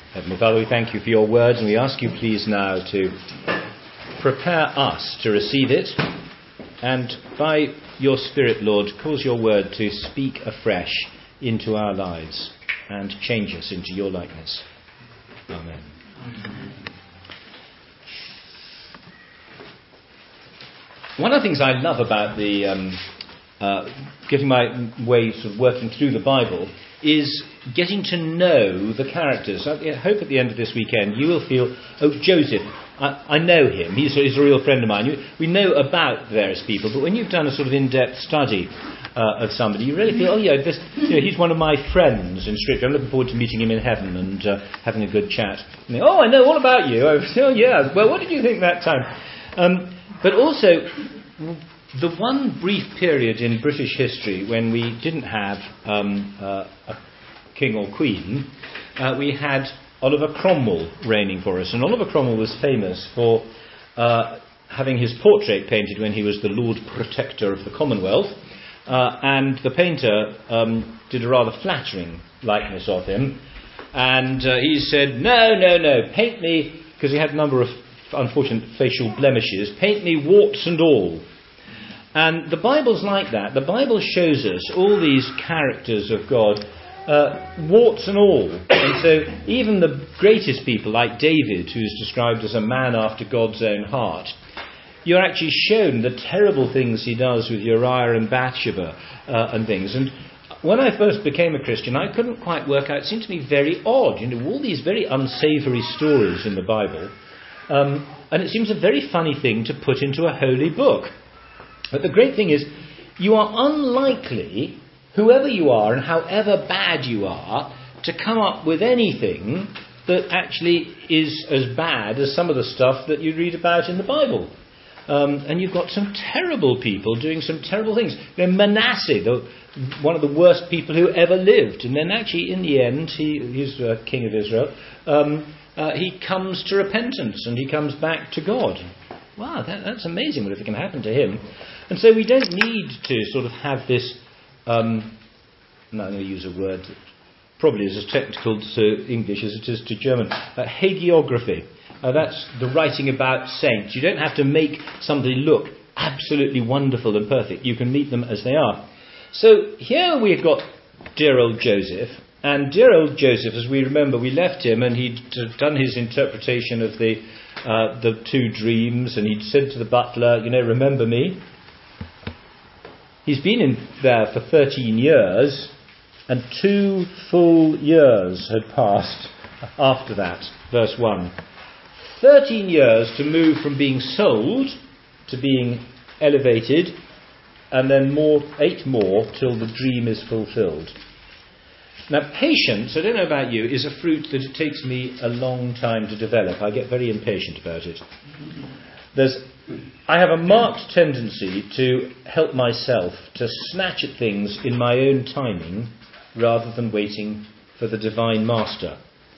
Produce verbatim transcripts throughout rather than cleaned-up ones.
Heavenly Father, we thank you for your words, and we ask you please now to prepare us to receive it, and by your Spirit, Lord, cause your word to speak afresh into our lives and change us into your likeness. Amen. One of the things I love about the um, uh, getting my ways of working through the Bible is getting to know the characters. I hope at the end of this weekend you will feel, oh, Joseph, I, I know him, he's, he's a real friend of mine. You, we know about various people, but when you've done a sort of in-depth study uh, of somebody, you really feel, oh yeah, this, you know, he's one of my friends in Scripture. I'm looking forward to meeting him in heaven and uh, having a good chat. And they, oh, I know all about you. Oh, oh yeah, well, what did you think that time? Um, but also, the one brief period in British history when we didn't have um, uh, a king or queen, uh, we had Oliver Cromwell reigning for us. And Oliver Cromwell was famous for uh, having his portrait painted when he was the Lord Protector of the Commonwealth. Uh, and the painter um, did a rather flattering likeness of him. And uh, he said, no, no, no, paint me, because he had a number of unfortunate facial blemishes, paint me warts and all. And the Bible's like that. The Bible shows us all these characters of God, uh, warts and all. And so even the greatest people, like David, who's described as a man after God's own heart, you're actually shown the terrible things he does with Uriah and Bathsheba uh, and things. And when I first became a Christian, I couldn't quite work out. It seemed to me very odd. You know, all these very unsavoury stories in the Bible. Um, and it seems a very funny thing to put into a holy book. But the great thing is, you are unlikely, whoever you are and however bad you are, to come up with anything that actually is as bad as some of the stuff that you read about in the Bible. Um, and you've got some terrible people doing some terrible things. You know, Manasseh, the, one of the worst people who ever lived. And then actually, in the end, he, he's uh, king of Israel, um, uh, he comes to repentance and he comes back to God. Wow, that, that's amazing what if it can happen to him. And so we don't need to sort of have this, um, I'm not going to use a word that probably is as technical to English as it is to German, uh, hagiography. Uh, that's the writing about saints. You don't have to make somebody look absolutely wonderful and perfect. You can meet them as they are. So here we've got dear old Joseph. And dear old Joseph, as we remember, we left him and he'd done his interpretation of the uh, the two dreams, and he'd said to the butler, you know, remember me. He's been in there for thirteen years, and two full years had passed after that. Verse one. thirteen years to move from being sold to being elevated, and then more, eight more till the dream is fulfilled. Now, patience, I don't know about you, is a fruit that it takes me a long time to develop. I get very impatient about it. There's, I have a marked tendency to help myself to snatch at things in my own timing rather than waiting for the divine master.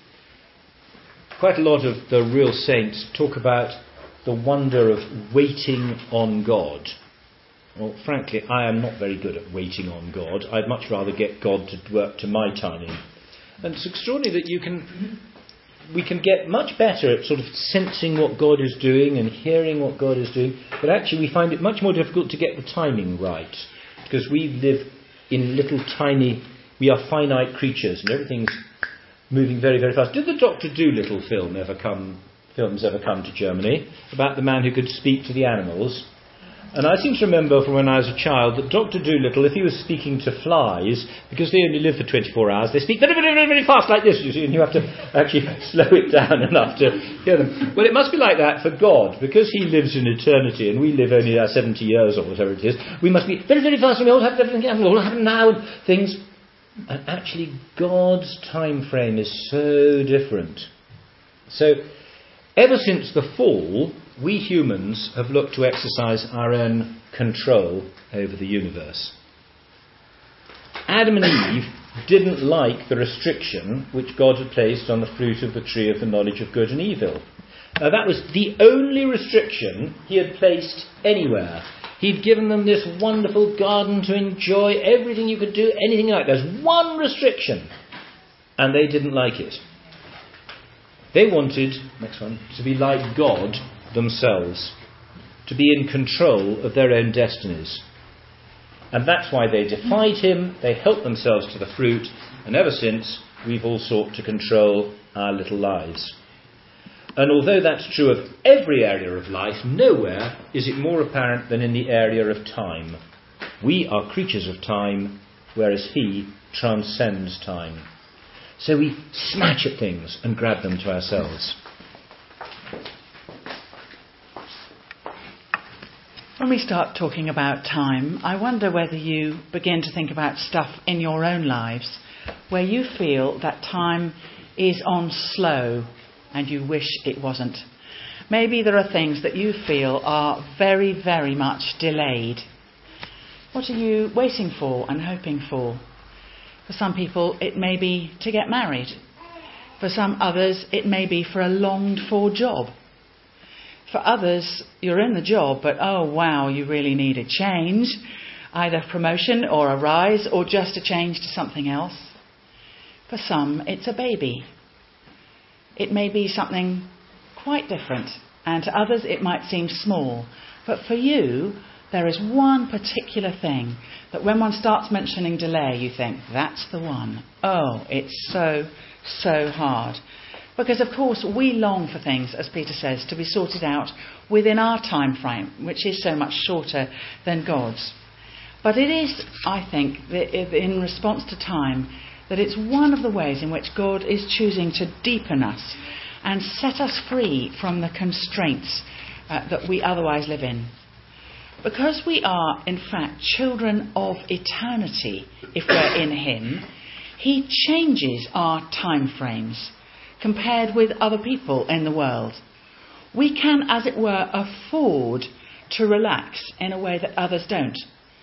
Quite a lot of the real saints talk about the wonder of waiting on God. Well, frankly, I am not very good at waiting on God. I'd much rather get God to work to my timing. And it's extraordinary that you can, we can get much better at sort of sensing what God is doing and hearing what God is doing, but actually we find it much more difficult to get the timing right, because we live in little tiny, we are finite creatures, and everything's moving very, very fast. Did the Doctor Dolittle film ever come, films ever come to Germany, about the man who could speak to the animals? And I seem to remember from when I was a child that Doctor Dolittle, if he was speaking to flies, because they only live for twenty-four hours, they speak very, very, very, very fast like this, you see, and you have to actually slow it down enough to hear them. Well, it must be like that for God, because he lives in eternity and we live only our seventy years or whatever it is. We must be very, very fast, and we all have everything happen, all happen now, and things. And actually, God's time frame is so different. So, ever since the fall, we humans have looked to exercise our own control over the universe. Adam and Eve didn't like the restriction which God had placed on the fruit of the tree of the knowledge of good and evil. Now, that was the only restriction he had placed anywhere. He'd given them this wonderful garden to enjoy, everything you could do, anything like that. There's one restriction, and they didn't like it. They wanted, next one, to be like God themselves, to be in control of their own destinies. And that's why they defied him, they helped themselves to the fruit, and ever since we've all sought to control our little lives. And although that's true of every area of life, nowhere is it more apparent than in the area of time. We are creatures of time, whereas he transcends time. So we snatch at things and grab them to ourselves. When we start talking about time, I wonder whether you begin to think about stuff in your own lives where you feel that time is on slow and you wish it wasn't. Maybe there are things that you feel are very, very much delayed. What are you waiting for and hoping for? For some people, it may be to get married. For some others, it may be for a longed-for job. For others, you're in the job, but oh wow, you really need a change. Either promotion or a rise or just a change to something else. For some, it's a baby. It may be something quite different. And to others, it might seem small. But for you, there is one particular thing that when one starts mentioning delay, you think, that's the one. Oh, it's so, so hard. Because, of course, we long for things, as Peter says, to be sorted out within our time frame, which is so much shorter than God's. But it is, I think, in response to time, that it's one of the ways in which God is choosing to deepen us and set us free from the constraints uh, that we otherwise live in. Because we are, in fact, children of eternity, if we're in him, he changes our time frames compared with other people in the world. We can, as it were, afford to relax in a way that others don't.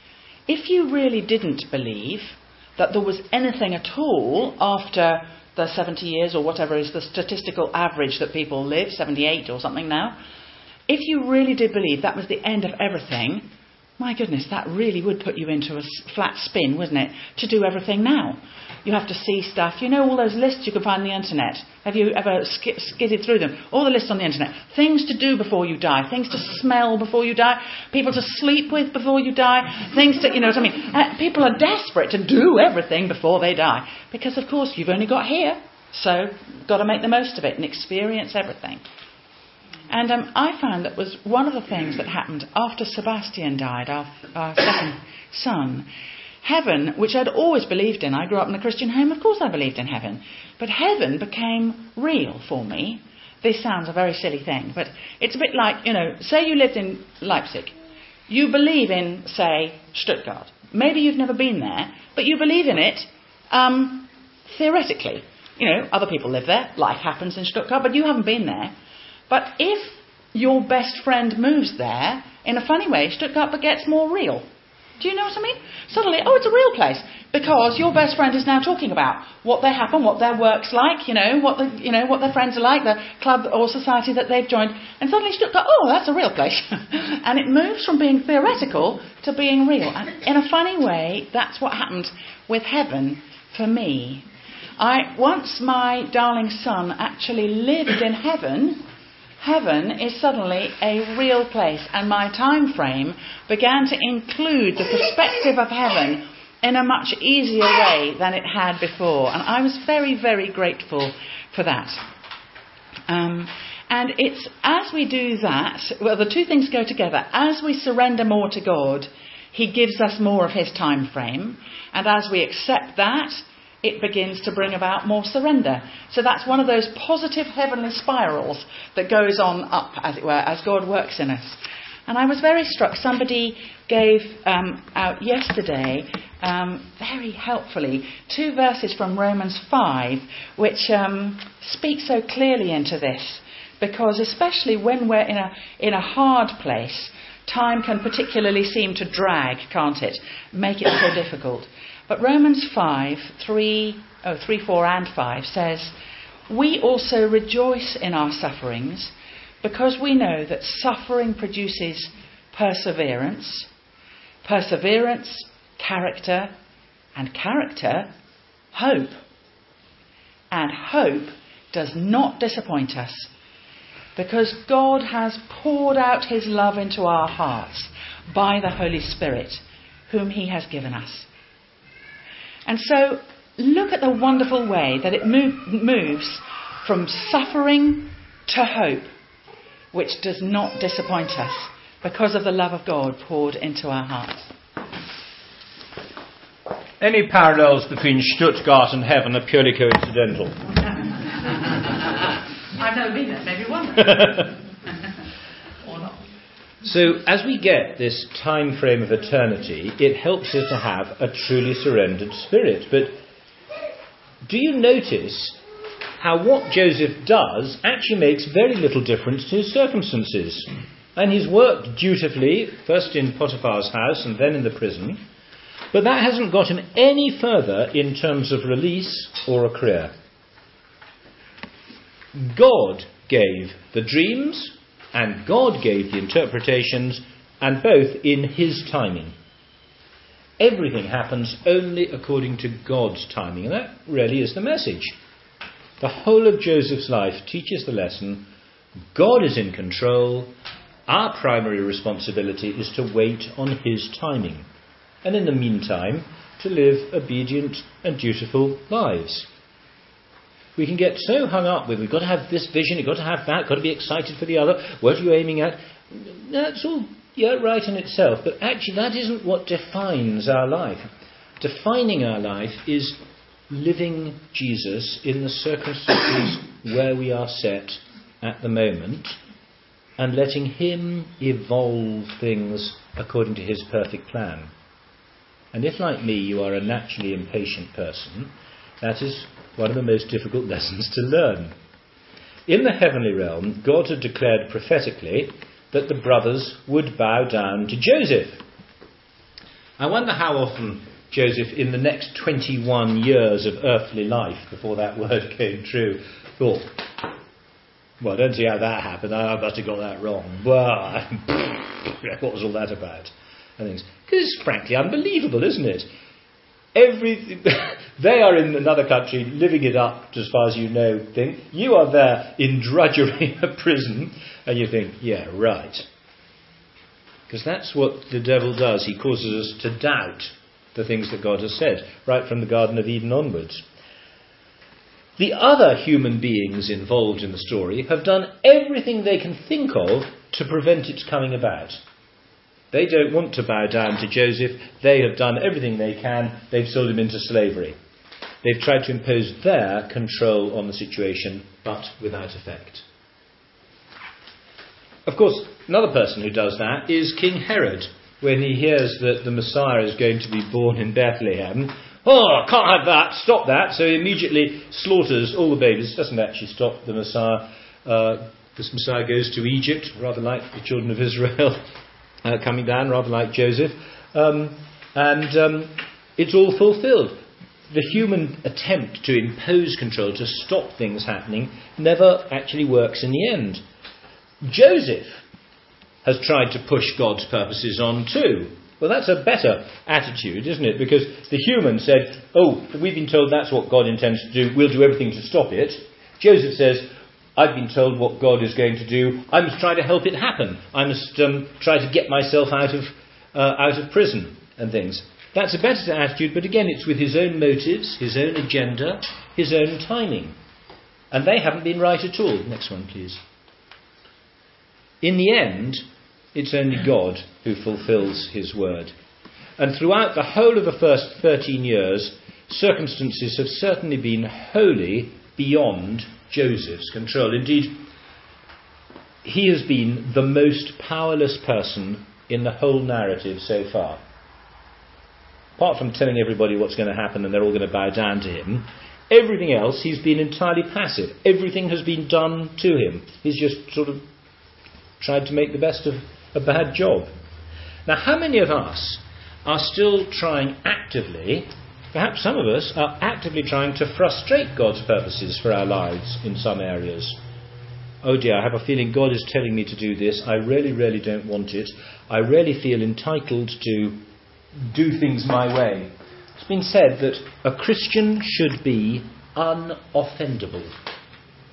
If you really didn't believe that there was anything at all after the seventy years or whatever is the statistical average that people live, seventy-eight or something now, if you really did believe that was the end of everything, my goodness, that really would put you into a flat spin, wouldn't it, to do everything now. You have to see stuff. You know all those lists you can find on the internet? Have you ever sk- skidded through them? All the lists on the internet. Things to do before you die. Things to smell before you die. People to sleep with before you die. Things to, you know what I mean? Uh, people are desperate to do everything before they die. Because, of course, you've only got here. So, got to make the most of it and experience everything. And um, I found that was one of the things that happened after Sebastian died, our, our second son. Heaven, which I'd always believed in, I grew up in a Christian home, of course I believed in heaven. But heaven became real for me. This sounds a very silly thing, but it's a bit like, you know, say you lived in Leipzig. You believe in, say, Stuttgart. Maybe you've never been there, but you believe in it um, theoretically. You know, other people live there, life happens in Stuttgart, but you haven't been there. But if your best friend moves there, in a funny way, Stuttgart gets more real. Do you know what I mean? Suddenly, oh, it's a real place. Because your best friend is now talking about what they happen, what their work's like, you know, what the, you know, what their friends are like, the club or society that they've joined. And suddenly Stuttgart, oh, that's a real place. And it moves from being theoretical to being real. And in a funny way, that's what happened with heaven for me. I once my darling son actually lived in heaven. Heaven is suddenly a real place, and my time frame began to include the perspective of heaven in a much easier way than it had before, and I was very, very grateful for that. Um, and it's as we do that, well, the two things go together. As we surrender more to God, he gives us more of his time frame, and as we accept that, it begins to bring about more surrender. So that's one of those positive heavenly spirals that goes on up, as it were, as God works in us. And I was very struck. Somebody gave um, out yesterday, um, very helpfully, two verses from Romans five, which um, speak so clearly into this. Because especially when we're in a in a hard place, time can particularly seem to drag, can't it? Make it so difficult. But Romans five, three, oh, three, four and five says, we also rejoice in our sufferings because we know that suffering produces perseverance, perseverance, character, and character, hope. And hope does not disappoint us, because God has poured out his love into our hearts by the Holy Spirit, whom he has given us. And so, look at the wonderful way that it move, moves from suffering to hope, which does not disappoint us because of the love of God poured into our hearts. Any parallels between Stuttgart and heaven are purely coincidental. I've never been there, maybe one. Or not. So, as we get this time frame of eternity, it helps us to have a truly surrendered spirit. But do you notice how what Joseph does actually makes very little difference to his circumstances? And he's worked dutifully, first in Potiphar's house and then in the prison, but that hasn't got him any further in terms of release or a career. God gave the dreams and God gave the interpretations, and both in his timing. Everything happens only according to God's timing, and that really is the message. The whole of Joseph's life teaches the lesson: God is in control. Our primary responsibility is to wait on his timing, and in the meantime to live obedient and dutiful lives. We can get so hung up with, we've got to have this vision, you've got to have that, got to be excited for the other, what are you aiming at? That's all, yeah, right in itself, but actually that isn't what defines our life. Defining our life is living Jesus in the circumstances where we are set at the moment, and letting him evolve things according to his perfect plan. And if, like me, you are a naturally impatient person, that is one of the most difficult lessons to learn. In the heavenly realm, God had declared prophetically that the brothers would bow down to Joseph. I wonder how often Joseph, in the next twenty-one years of earthly life before that word came true, thought, well, I don't see how that happened. I must have got that wrong. Well, what was all that about? And things. Because it's frankly unbelievable, isn't it? Every, they are in another country living it up, as far as you know, think. You are there in drudgery in a prison, and you think, yeah, right. Because that's what the devil does. He causes us to doubt the things that God has said, right from the Garden of Eden onwards. The other human beings involved in the story have done everything they can think of to prevent its coming about. They don't want to bow down to Joseph. They have done everything they can. They've sold him into slavery. They've tried to impose their control on the situation, but without effect. Of course, another person who does that is King Herod. When he hears that the Messiah is going to be born in Bethlehem, oh, can't have that, stop that. So he immediately slaughters all the babies. Doesn't actually stop the Messiah. Uh, this Messiah goes to Egypt, rather like the children of Israel. Uh, coming down, rather like Joseph, um, and um, it's all fulfilled. The human attempt to impose control, to stop things happening, never actually works in the end. Joseph has tried to push God's purposes on too. Well, that's a better attitude, isn't it? Because the human said, oh, we've been told that's what God intends to do, we'll do everything to stop it. Joseph says, I've been told what God is going to do. I must try to help it happen. I must um, try to get myself out of uh, out of prison and things. That's a better attitude, but again, it's with his own motives, his own agenda, his own timing. And they haven't been right at all. Next one, please. In the end, it's only God who fulfills his word. And throughout the whole of the first thirteen years, circumstances have certainly been wholly beyond Joseph's control. Indeed, he has been the most powerless person in the whole narrative so far. Apart from telling everybody what's going to happen and they're all going to bow down to him, everything else he's been entirely passive. Everything has been done to him. He's just sort of tried to make the best of a bad job. Now, how many of us are still trying actively, perhaps some of us are actively trying to frustrate God's purposes for our lives in some areas? Oh dear, I have a feeling God is telling me to do this. I really, really don't want it. I really feel entitled to do things my way. It's been said that a Christian should be unoffendable.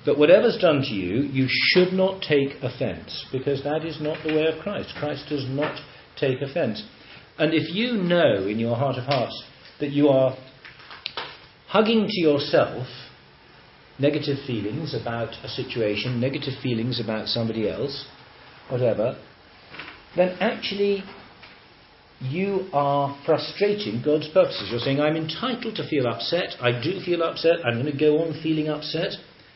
But whatever's done to you, you should not take offence, because that is not the way of Christ. Christ does not take offence. And if you know in your heart of hearts that you are hugging to yourself negative feelings about a situation, negative feelings about somebody else, whatever, then actually you are frustrating God's purposes. You're saying, I'm entitled to feel upset. I do feel upset. I'm going to go on feeling upset.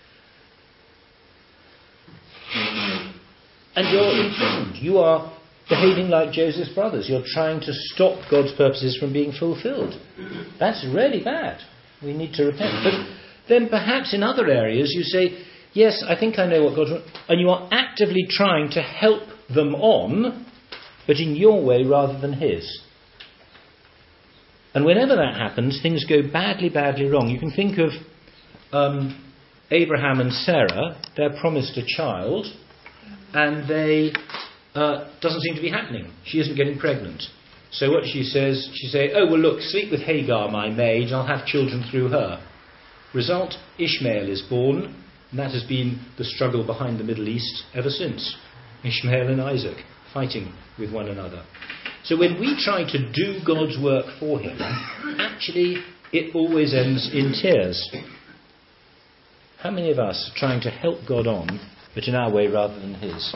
And you're imprisoned. You are behaving like Joseph's brothers. You're trying to stop God's purposes from being fulfilled. That's really bad. We need to repent. But then perhaps in other areas you say, yes, I think I know what God wants, and you are actively trying to help them on, but in your way rather than his. And whenever that happens, things go badly, badly wrong. You can think of um, Abraham and Sarah. They're promised a child, and they uh, doesn't seem to be happening. She isn't getting pregnant. So what she says, she says, oh, well, look, sleep with Hagar, my maid, and I'll have children through her. Result, Ishmael is born, and that has been the struggle behind the Middle East ever since. Ishmael and Isaac fighting with one another. So when we try to do God's work for him, actually it always ends in tears. How many of us are trying to help God on, but in our way rather than his?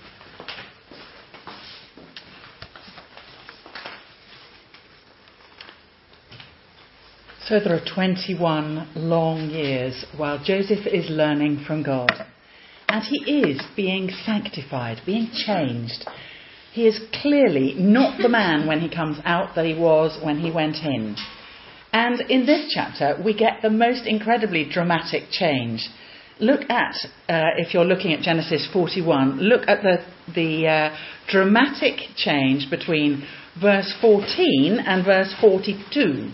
So there are twenty-one long years while Joseph is learning from God. And he is being sanctified, being changed. He is clearly not the man when he comes out that he was when he went in. And in this chapter, we get the most incredibly dramatic change. Look at, uh, if you're looking at Genesis forty-one, look at the, the uh, dramatic change between verse fourteen and verse forty-two.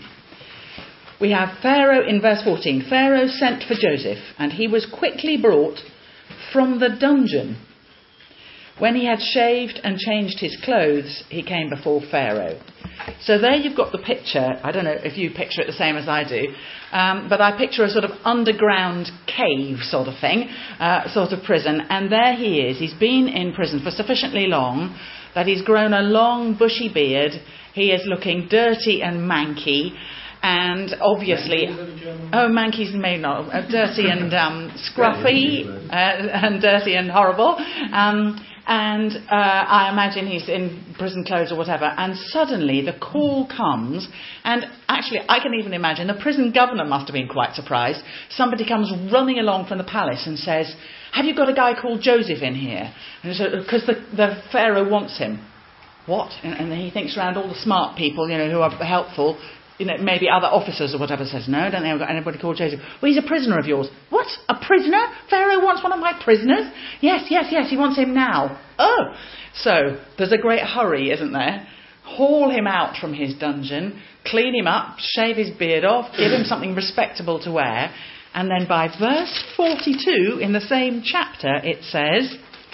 We have Pharaoh in verse fourteen. Pharaoh sent for Joseph, and he was quickly brought from the dungeon. When he had shaved and changed his clothes, he came before Pharaoh. So there you've got the picture. I don't know if you picture it the same as I do, um, but I picture a sort of underground cave sort of thing, uh, sort of prison. And there he is. He's been in prison for sufficiently long that he's grown a long bushy beard. He is looking dirty and manky. And obviously, oh, manky's made not uh, dirty and um, scruffy uh, and dirty and horrible. Um, and uh, I imagine he's in prison clothes or whatever. And suddenly the call comes, and actually I can even imagine the prison governor must have been quite surprised. Somebody comes running along from the palace and says, "Have you got a guy called Joseph in here?" And so, because the, the Pharaoh wants him. What? And, and he thinks around all the smart people, you know, who are helpful. You know, maybe other officers or whatever says, no, don't they have got anybody called Joseph? Well, he's a prisoner of yours. What? A prisoner? Pharaoh wants one of my prisoners? Yes, yes, yes, he wants him now. Oh! So, there's a great hurry, isn't there? Haul him out from his dungeon, clean him up, shave his beard off, give him something respectable to wear. And then by verse forty-two, in the same chapter, it says,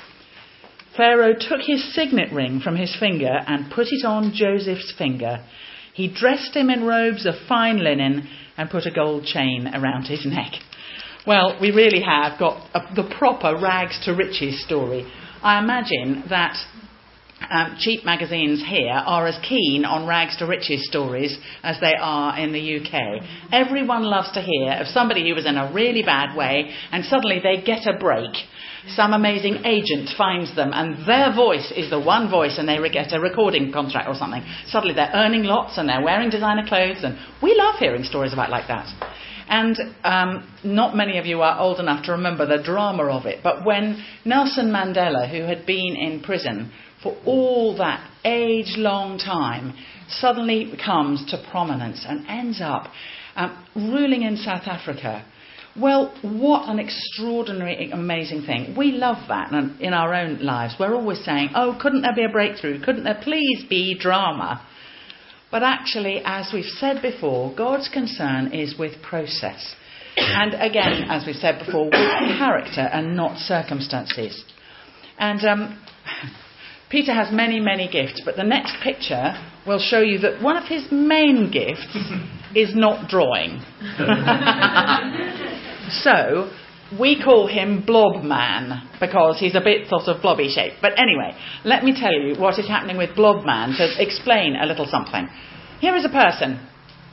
Pharaoh took his signet ring from his finger and put it on Joseph's finger. He dressed him in robes of fine linen and put a gold chain around his neck. Well, we really have got a, the proper rags to riches story. I imagine that um, cheap magazines here are as keen on rags to riches stories as they are in the U K. Everyone loves to hear of somebody who was in a really bad way and suddenly they get a break. Some amazing agent finds them and their voice is the one voice and they get a recording contract or something. Suddenly they're earning lots and they're wearing designer clothes, and we love hearing stories about like that. And um, not many of you are old enough to remember the drama of it, but when Nelson Mandela, who had been in prison for all that age-long time, suddenly comes to prominence and ends up um, ruling in South Africa. Well, what an extraordinary, amazing thing. We love that in our own lives. We're always saying, oh, couldn't there be a breakthrough? Couldn't there please be drama? But actually, as we've said before, God's concern is with process. And again, as we've said before, with character and not circumstances. And um, Peter has many, many gifts, but the next picture will show you that one of his main gifts is not drawing. So, we call him Blob Man because he's a bit sort of blobby shaped. But anyway, let me tell you what is happening with Blob Man to explain a little something. Here is a person.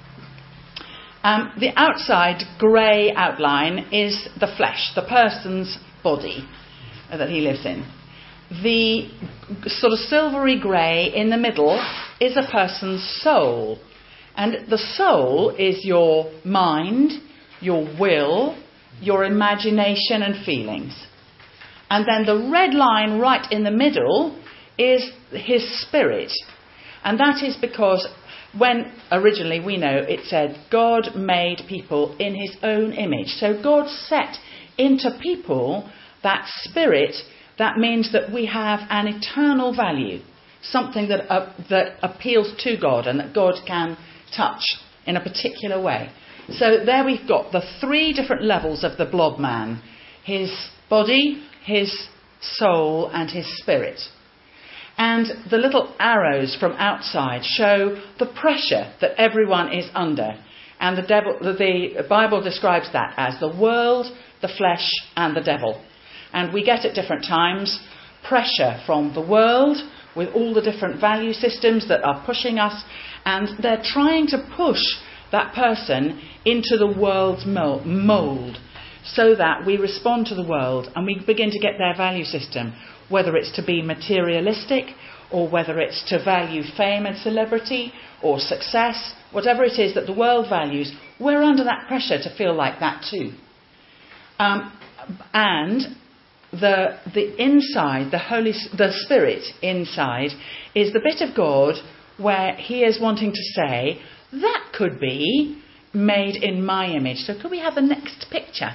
Um, the outside grey outline is the flesh, the person's body that he lives in. The sort of silvery grey in the middle is a person's soul. And the soul is your mind, your will, your imagination and feelings. And then the red line right in the middle is his spirit. And that is because when originally we know it said God made people in his own image. So God set into people that spirit that means that we have an eternal value, something that uh, that appeals to God and that God can touch in a particular way. So there we've got the three different levels of the Blob Man: his body, his soul and his spirit. And the little arrows from outside show the pressure that everyone is under. And the, devil, the Bible describes that as the world, the flesh and the devil. And we get at different times pressure from the world with all the different value systems that are pushing us. And they're trying to push that person into the world's mould so that we respond to the world and we begin to get their value system, whether it's to be materialistic or whether it's to value fame and celebrity or success, whatever it is that the world values, we're under that pressure to feel like that too. Um, and the the inside, the Holy, the Spirit inside, is the bit of God where he is wanting to say, that could be made in my image. So could we have the next picture?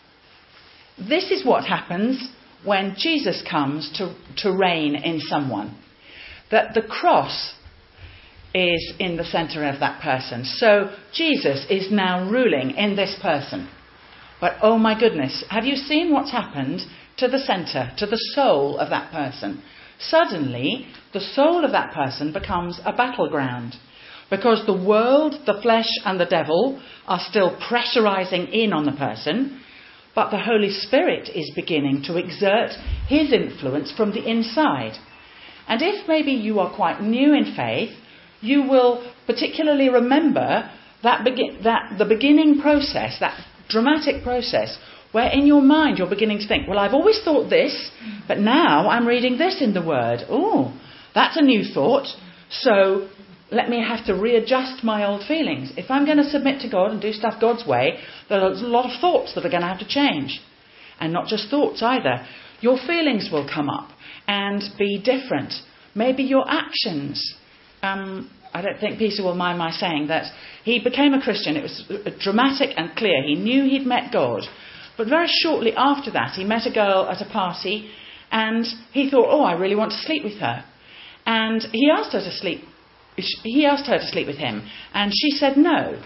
This is what happens when Jesus comes to, to reign in someone. That the cross is in the centre of that person. So Jesus is now ruling in this person. But oh my goodness, have you seen what's happened to the centre, to the soul of that person? Suddenly, the soul of that person becomes a battleground. Because the world, the flesh and the devil are still pressurising in on the person. But the Holy Spirit is beginning to exert his influence from the inside. And if maybe you are quite new in faith, you will particularly remember that, begin- that the beginning process, that dramatic process, where in your mind you're beginning to think, well, I've always thought this, but now I'm reading this in the Word. Oh, that's a new thought. So let me have to readjust my old feelings. If I'm going to submit to God and do stuff God's way, there's a lot of thoughts that are going to have to change. And not just thoughts either. Your feelings will come up and be different. Maybe your actions. Um, I don't think Peter will mind my saying that he became a Christian. It was dramatic and clear. He knew he'd met God. But very shortly after that, he met a girl at a party and he thought, oh, I really want to sleep with her. And he asked her to sleep He asked her to sleep with him, and she said no.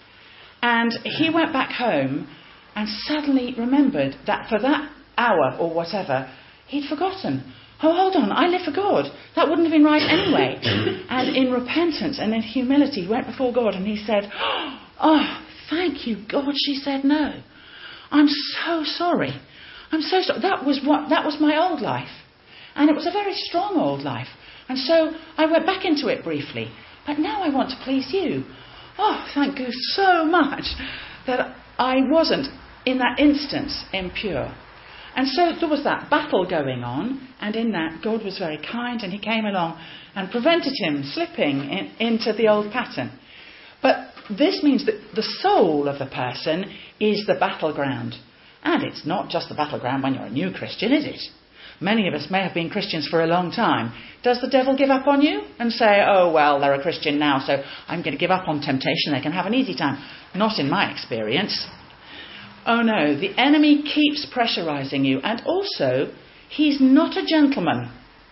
And he went back home and suddenly remembered that for that hour or whatever, he'd forgotten. Oh, hold on, I live for God. That wouldn't have been right anyway. And in repentance and in humility, he went before God and he said, oh, thank you, God, she said no. I'm so sorry. I'm so sorry. That was what, that was my old life. And it was a very strong old life. And so I went back into it briefly. But now I want to please you. Oh, thank you so much that I wasn't, in that instance, impure. And so there was that battle going on. And in that, God was very kind. And he came along and prevented him slipping in, into the old pattern. But this means that the soul of the person is the battleground. And it's not just the battleground when you're a new Christian, is it? Many of us may have been Christians for a long time. Does the devil give up on you and say, oh, well, they're a Christian now, so I'm going to give up on temptation. They can have an easy time. Not in my experience. Oh, no, the enemy keeps pressurising you. And also, he's not a gentleman.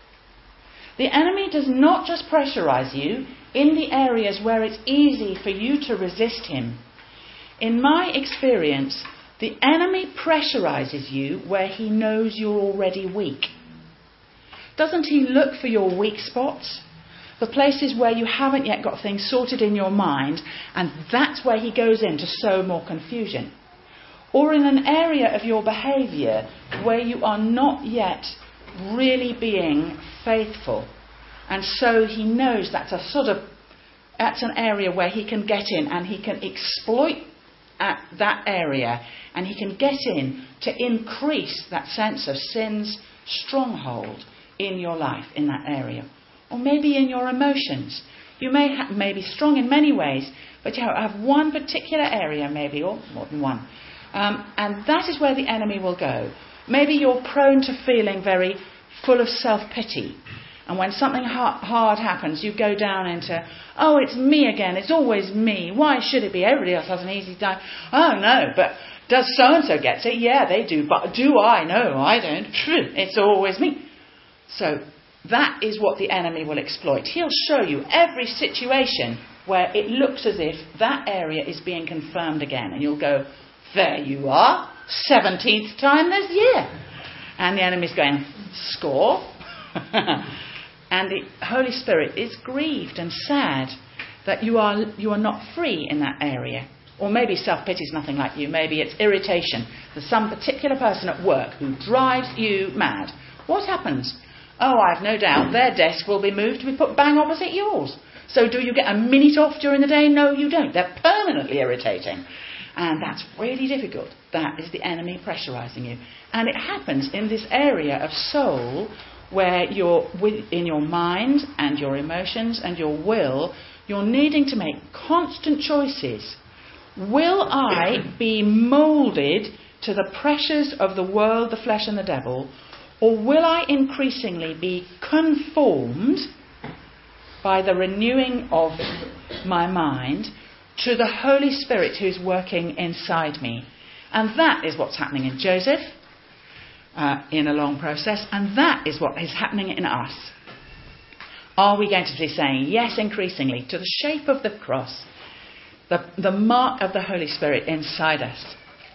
The enemy does not just pressurise you in the areas where it's easy for you to resist him. In my experience, the enemy pressurises you where he knows you're already weak. Doesn't he look for your weak spots? The places where you haven't yet got things sorted in your mind, and that's where he goes in to sow more confusion. or in an area of your behaviour where you are not yet really being faithful. And so he knows that's a sort of, that's an area where he can get in and he can exploit at that area, and he can get in to increase that sense of sin's stronghold in your life in that area. Or maybe in your emotions. You may, ha- may be strong in many ways, but you have one particular area maybe, or more than one. Um, and that is where the enemy will go. Maybe you're prone to feeling very full of self-pity. And when something ha- hard happens, you go down into, oh, it's me again, it's always me. Why should it be? Everybody else has an easy time. Oh, no, but does so-and-so get it? Yeah, they do. But do I? No, I don't. It's always me. So that is what the enemy will exploit. He'll show you every situation where it looks as if that area is being confirmed again. And you'll go, there you are, seventeenth time this year. And the enemy's going, score. And the Holy Spirit is grieved and sad that you are you are not free in that area. Or maybe self-pity is nothing like you. Maybe it's irritation. There's some particular person at work who drives you mad. What happens? Oh, I've no doubt their desk will be moved to be put bang opposite yours. So do you get a minute off during the day? No, you don't. They're permanently irritating. And that's really difficult. That is the enemy pressurising you. And it happens in this area of soul where you're in your mind and your emotions and your will, you're needing to make constant choices. Will I be moulded to the pressures of the world, the flesh and the devil, or will I increasingly be conformed by the renewing of my mind to the Holy Spirit who's working inside me? And that is what's happening in Joseph. Uh, in a long process, and that is what is happening in us. Are we going to be saying yes increasingly to the shape of the cross, the, the mark of the Holy Spirit inside us?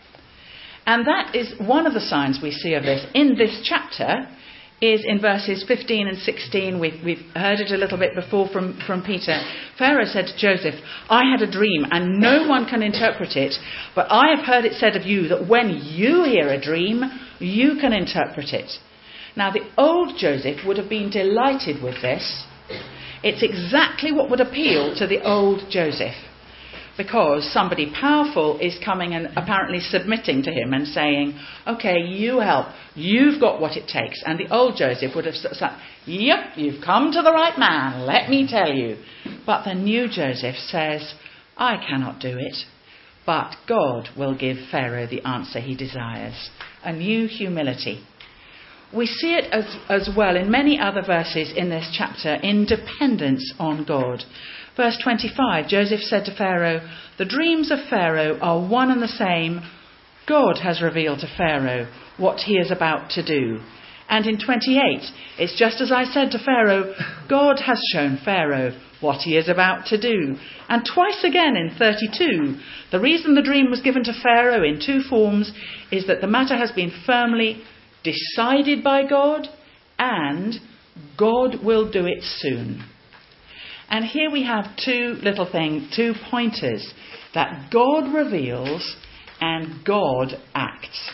And that is one of the signs we see of this in this chapter, is in verses fifteen and sixteen. We've, we've heard it a little bit before from, from Peter. Pharaoh said to Joseph, I had a dream and no one can interpret it, but I have heard it said of you that when you hear a dream, you can interpret it. Now, the old Joseph would have been delighted with this. It's exactly what would appeal to the old Joseph, because somebody powerful is coming and apparently submitting to him and saying, OK, you help. You've got what it takes. And the old Joseph would have said, yep, you've come to the right man, let me tell you. But the new Joseph says, I cannot do it, but God will give Pharaoh the answer he desires. A new humility. We see it as, as well in many other verses in this chapter, in dependence on God. Verse twenty-five, Joseph said to Pharaoh, the dreams of Pharaoh are one and the same. God has revealed to Pharaoh what he is about to do. And in twenty-eight, it's just as I said to Pharaoh, God has shown Pharaoh what he is about to do. And twice again in thirty-two, the reason the dream was given to Pharaoh in two forms is that the matter has been firmly decided by God, and God will do it soon. And here we have two little things, two pointers, that God reveals and God acts.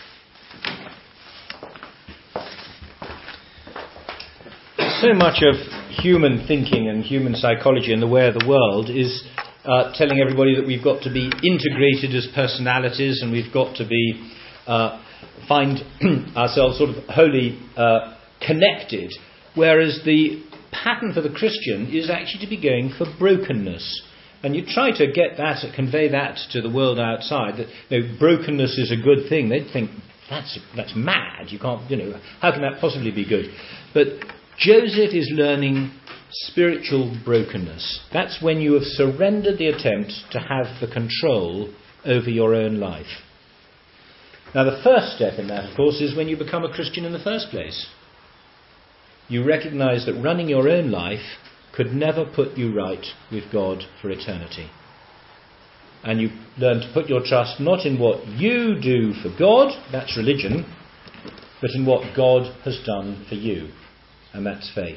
So much of human thinking and human psychology and the way of the world is uh, telling everybody that we've got to be integrated as personalities, and we've got to be uh, find ourselves sort of wholly uh, connected, whereas the pattern for the Christian is actually to be going for brokenness. And you try to get that, convey that to the world outside, that you know, brokenness is a good thing. They'd think, that's that's mad. You can't, you know, how can that possibly be good? But Joseph is learning spiritual brokenness. That's when you have surrendered the attempt to have the control over your own life. Now, the first step in that, of course, is when you become a Christian in the first place. You recognise that running your own life could never put you right with God for eternity. And you learn to put your trust not in what you do for God, that's religion, but in what God has done for you, and that's faith.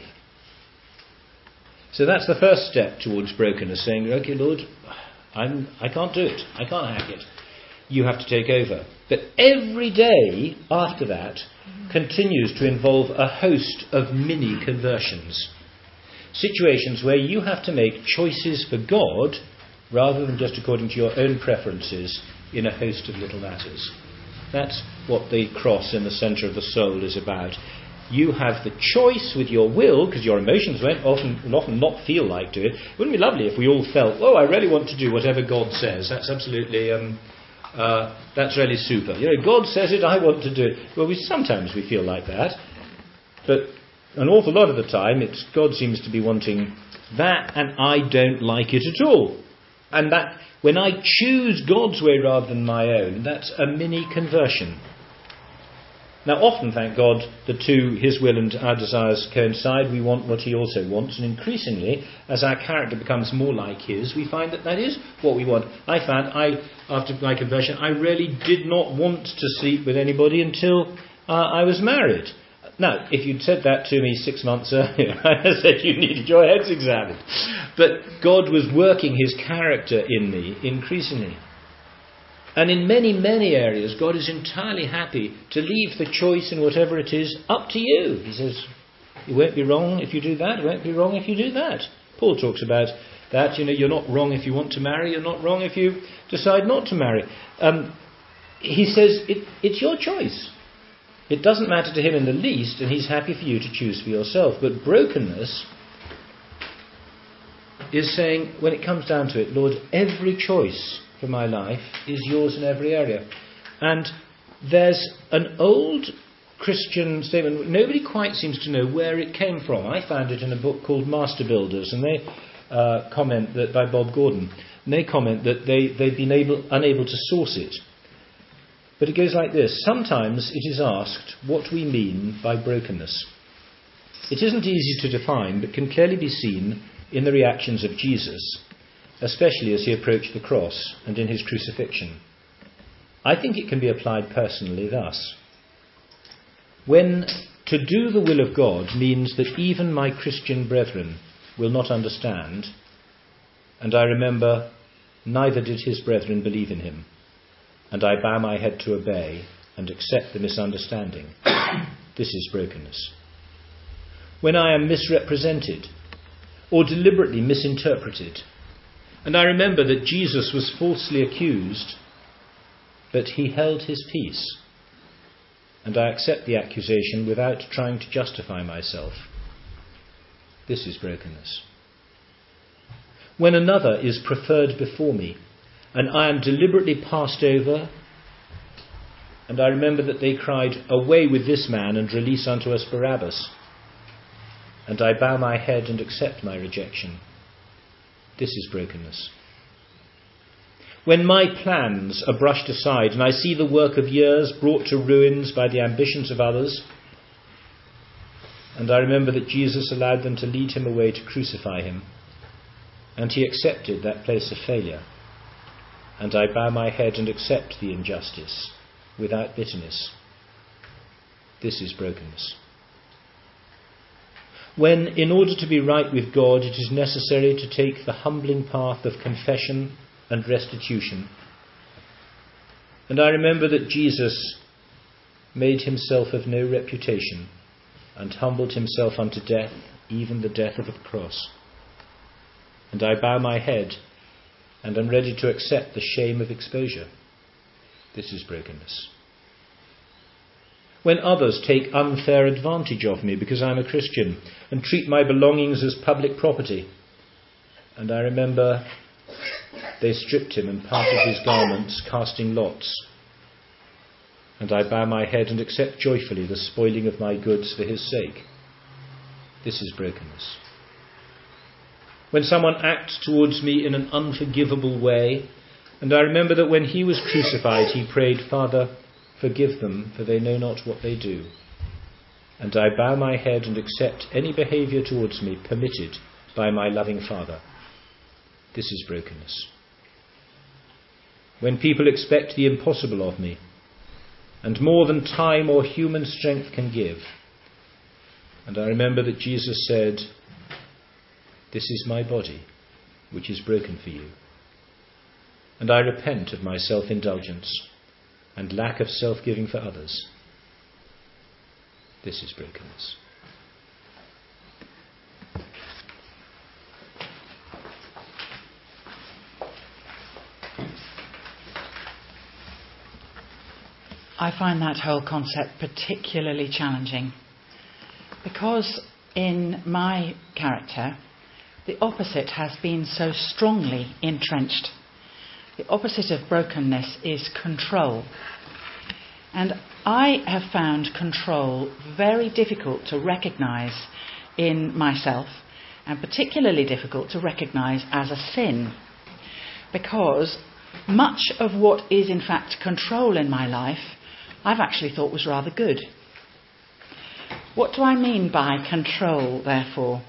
So that's the first step towards brokenness, saying, OK, Lord, I'm, I can't do it. I can't hack it. you have to take over. But every day after that continues to involve a host of mini conversions. Situations where you have to make choices for God rather than just according to your own preferences in a host of little matters. That's what the cross in the centre of the soul is about. You have the choice with your will, because your emotions won't often, will often not feel like doing it. Wouldn't it be lovely if we all felt, oh, I really want to do whatever God says. That's absolutely, um, uh, that's really super. You know, God says it, I want to do it. Well, we sometimes we feel like that. But an awful lot of the time, it's God seems to be wanting that, and I don't like it at all. And that, when I choose God's way rather than my own, that's a mini conversion. Now, often, thank God, the two, his will and our desires, coincide. We want what he also wants. And increasingly, as our character becomes more like his, we find that that is what we want. I found, I, after my conversion, I really did not want to sleep with anybody until uh, I was married. Now, if you'd said that to me six months earlier, I said you needed your heads examined. But God was working his character in me increasingly. And in many, many areas, God is entirely happy to leave the choice in whatever it is up to you. He says, it won't be wrong if you do that, it won't be wrong if you do that. Paul talks about that. You know, you're not wrong if you want to marry, you're not wrong if you decide not to marry. Um, he says, it, it's your choice. It doesn't matter to him in the least, and he's happy for you to choose for yourself. But brokenness is saying, when it comes down to it, Lord, every choice for my life is yours in every area. And there's an old Christian statement, nobody quite seems to know where it came from. I found it in a book called Master Builders, and they uh, comment that, by Bob Gordon, and they comment that they, they've been able, unable to source it. But it goes like this. Sometimes it is asked what we mean by brokenness. It isn't easy to define, but can clearly be seen in the reactions of Jesus, especially as he approached the cross and in his crucifixion. I think it can be applied personally thus. When to do the will of God means that even my Christian brethren will not understand, and I remember neither did his brethren believe in him, and I bow my head to obey and accept the misunderstanding. This is brokenness. When I am misrepresented or deliberately misinterpreted, and I remember that Jesus was falsely accused, but he held his peace, and I accept the accusation without trying to justify myself. This is brokenness. When another is preferred before me, and I am deliberately passed over, and I remember that they cried, "Away with this man, and release unto us Barabbas," and I bow my head and accept my rejection. This is brokenness. When my plans are brushed aside and I see the work of years brought to ruins by the ambitions of others, and I remember that Jesus allowed them to lead him away to crucify him, and he accepted that place of failure, and I bow my head and accept the injustice without bitterness. This is brokenness. When, in order to be right with God, it is necessary to take the humbling path of confession and restitution. And I remember that Jesus made himself of no reputation and humbled himself unto death, even the death of a cross. And I bow my head and am ready to accept the shame of exposure. This is brokenness. When others take unfair advantage of me because I'm a Christian and treat my belongings as public property, and I remember they stripped him and parted his garments, casting lots, and I bow my head and accept joyfully the spoiling of my goods for his sake. This is brokenness. When someone acts towards me in an unforgivable way, and I remember that when he was crucified he prayed, "Father, forgive them, for they know not what they do," and I bow my head and accept any behaviour towards me permitted by my loving Father. This is brokenness. When people expect the impossible of me, and more than time or human strength can give, and I remember that Jesus said, "This is my body, which is broken for you." and I repent of my self-indulgence and lack of self-giving for others. This is brokenness. I find that whole concept particularly challenging because in my character, the opposite has been so strongly entrenched. The opposite of brokenness is control. And I have found control very difficult to recognise in myself, and particularly difficult to recognise as a sin, because much of what is in fact control in my life I've actually thought was rather good. What do I mean by control, therefore?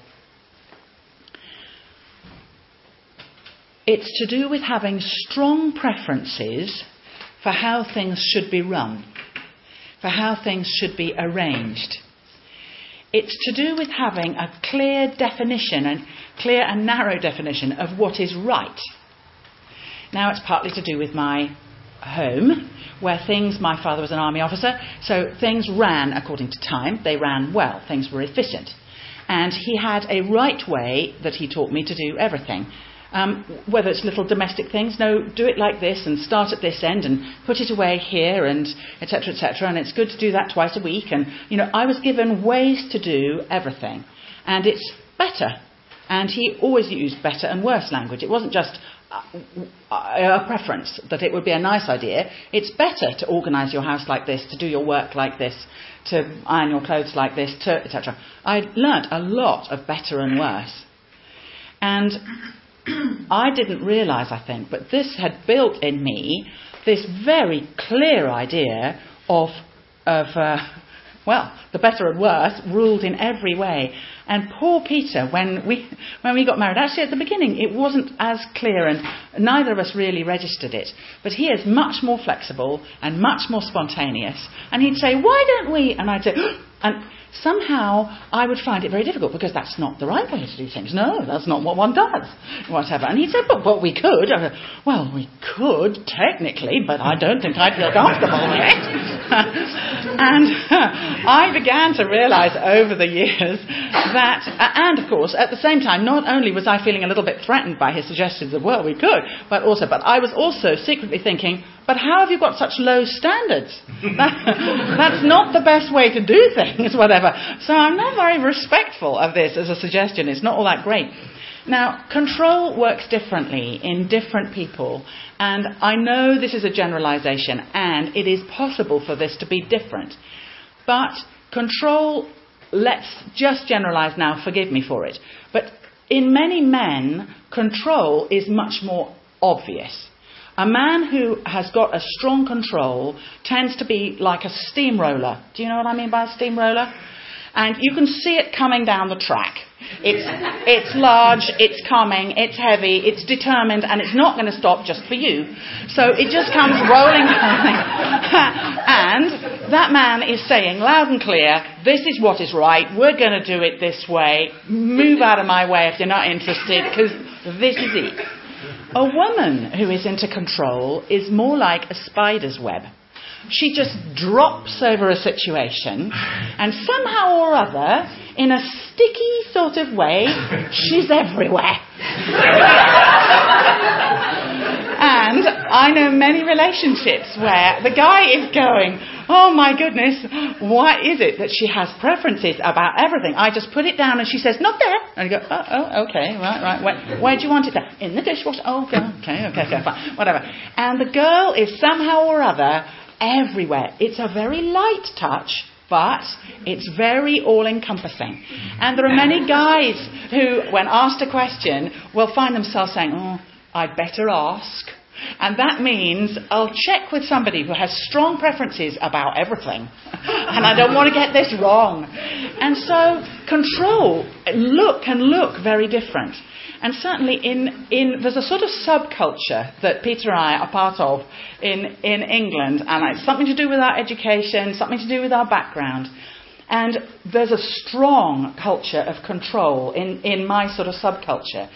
It's to do with having strong preferences for how things should be run, for how things should be arranged. It's to do with having a clear definition, and clear and narrow definition of what is right. Now, it's partly to do with my home, where things, my father was an army officer, so things ran according to time. They ran well. Things were efficient. And he had a right way that he taught me to do everything. Um, whether it's little domestic things, no, do it like this and start at this end and put it away here and et cetera, et cetera. And it's good to do that twice a week. And, you know, I was given ways to do everything. And it's better. And he always used better and worse language. It wasn't just a preference that it would be a nice idea. It's better to organise your house like this, to do your work like this, to iron your clothes like this, to et cetera. I learnt a lot of better and worse. And I didn't realise, I think, but this had built in me this very clear idea of, of uh, well, the better and worse ruled in every way. And poor Peter, when we when we got married, actually at the beginning it wasn't as clear and neither of us really registered it. But he is much more flexible and much more spontaneous. And he'd say, why don't we? And I'd say, and somehow I would find it very difficult because that's not the right way to do things. No, that's not what one does. Whatever. And he'd say, but well, we could. I go, well, we could, technically, but I don't think I'd feel comfortable with it. And I began to realise over the years that, and of course, at the same time, not only was I feeling a little bit threatened by his suggestions of, well, we could, but also, but I was also secretly thinking, but how have you got such low standards? That, that's not the best way to do things, whatever. So I'm not very respectful of this as a suggestion. It's not all that great. Now, control works differently in different people, and I know this is a generalisation, and it is possible for this to be different. But control, let's just generalise now, forgive me for it, but in many men, control is much more obvious. A man who has got a strong control tends to be like a steamroller. Do you know what I mean by a steamroller? And you can see it coming down the track. It's it's large, it's coming, it's heavy, it's determined, and it's not going to stop just for you. So it just comes rolling down. And that man is saying loud and clear, this is what is right, we're going to do it this way, move out of my way if you're not interested, because this is it. A woman who is into control is more like a spider's web. She just drops over a situation, and somehow or other, in a sticky sort of way, she's everywhere. And I know many relationships where the guy is going, oh my goodness, why is it that she has preferences about everything? I just put it down and she says, not there. And I go, oh, oh okay, right, right. Where, where do you want it there? In the dishwasher. Oh, okay, okay, okay, okay, fine, whatever. And the girl is somehow or other everywhere. It's a very light touch, but it's very all-encompassing. And there are many guys who, when asked a question, will find themselves saying, oh, I'd better ask. And that means I'll check with somebody who has strong preferences about everything. And I don't want to get this wrong. And so control look can look very different. And certainly in, in there's a sort of subculture that Peter and I are part of in, in England. And it's something to do with our education, something to do with our background. And there's a strong culture of control in, in my sort of subculture,